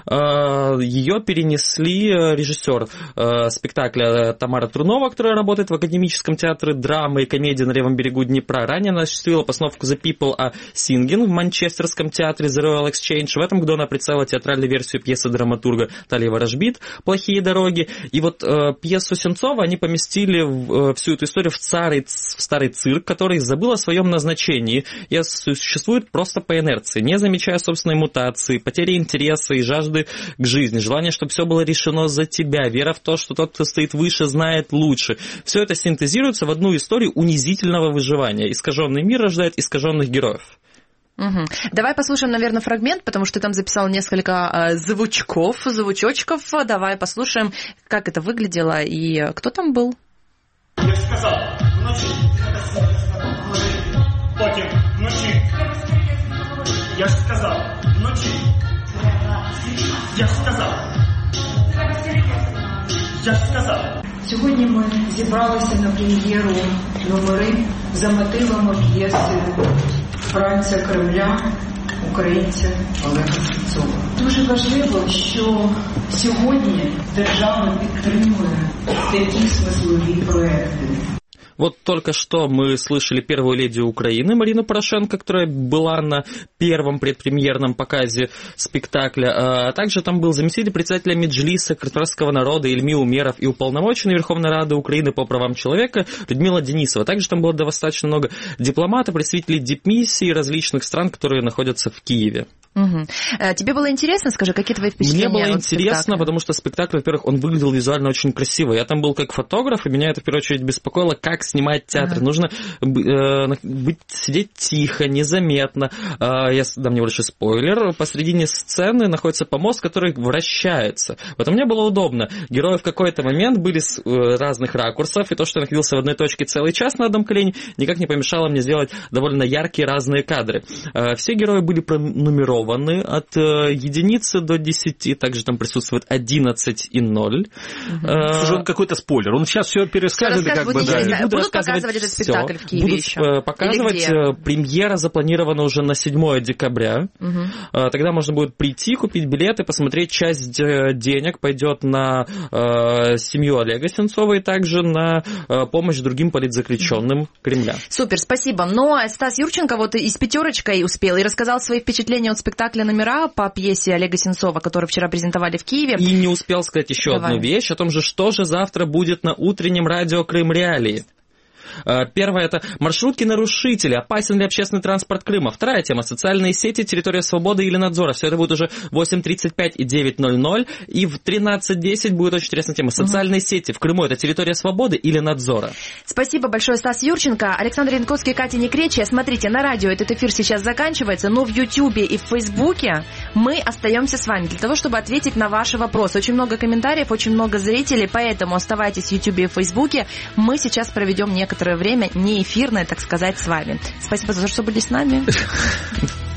Ее перенесли режиссер спектакля Тамара Трунова, которая работает в Академическом театре драмы и комедии на левом берегу Днепра. Ранее она осуществила постановку The People Are Singing в Манчестерском театре The Royal Exchange. В этом году она представила театральную версию пьесы драматурга Талии Ворожбит «Плохие дороги». И вот пьесу Сенцова они поместили всю эту историю в старый цирк, который забыл о своем назначении и существует просто по инерции, не замечая собственной мутации, потери интереса и жажды к жизни, желание, чтобы все было решено за тебя, вера в то, что тот, кто стоит выше, знает лучше. Все это синтезируется в одну историю унизительного выживания. Искаженный мир рождает искаженных героев. Угу. Давай послушаем, наверное, фрагмент, потому что ты там записал несколько звучочков. Давай послушаем, как это выглядело и кто там был. Я сказал, вночі. Потім вночі. Я ж сказав, вночі. Я ж сказав. Я ж сказав. Сьогодні ми зібралися на прем'єру «Номери» за мотивами п'єси «Бранця Кремля», українця Олега Сенцова. Дуже важливо, що сьогодні держава підтримує такі смислові проекти. Вот только что мы слышали первую леди Украины Марину Порошенко, которая была на первом предпремьерном показе спектакля. А также там был заместитель председателя Меджлиса Кыргызского народа Ильми Умеров и уполномоченный Верховной Рады Украины по правам человека Людмила Денисова. Также там было достаточно много дипломатов, представителей дипмиссий различных стран, которые находятся в Киеве. Угу. Тебе было интересно, скажи, какие твои впечатления? Мне было интересно, потому что спектакль, во-первых, он выглядел визуально очень красиво. Я там был как фотограф, и меня это в первую очередь беспокоило, как снимать театр. Нужно сидеть тихо, незаметно. Я дам небольшой спойлер. Посредине сцены находится помост, который вращается. Поэтому мне было удобно. Герои в какой-то момент были с разных ракурсов, и то, что я находился в одной точке целый час на одном колене, никак не помешало мне сделать довольно яркие разные кадры. Все герои были пронумерованы от единицы до 10, также там присутствует 11 и 0. Уже какой-то спойлер. Он сейчас все перескажет. Будут показывать этот спектакль в Киеве еще? Будут показывать. Премьера запланирована уже на 7 декабря. Тогда можно будет прийти, купить билеты, посмотреть. Часть денег пойдет на семью Олега Сенцова и также на помощь другим политзаключенным Кремля. Супер, спасибо. Но Стас Юрченко вот и с пятерочкой успел и рассказал свои впечатления от спектакля «Номера» по пьесе Олега Сенцова, который вчера презентовали в Киеве. И не успел сказать еще одну вещь о том же, что же завтра будет на утреннем радио «Крым Реалии». Первое – это маршрутки-нарушители, опасен ли общественный транспорт Крыма. Вторая тема – социальные сети, территория свободы или надзора. Все это будет уже в 8:35 и 9:00. И в 13:10 будет очень интересная тема. Социальные сети в Крыму – это территория свободы или надзора. Спасибо большое, Стас Юрченко. Александр Янковский, Катя Некречья. Смотрите, на радио этот эфир сейчас заканчивается, но в Ютьюбе и в Фейсбуке мы остаемся с вами для того, чтобы ответить на ваши вопросы. Очень много комментариев, очень много зрителей, поэтому оставайтесь в Ютьюбе и в Фейсбуке. Мы сейчас проведем некоторое время неэфирное, так сказать, с вами. Спасибо за то, что были с нами.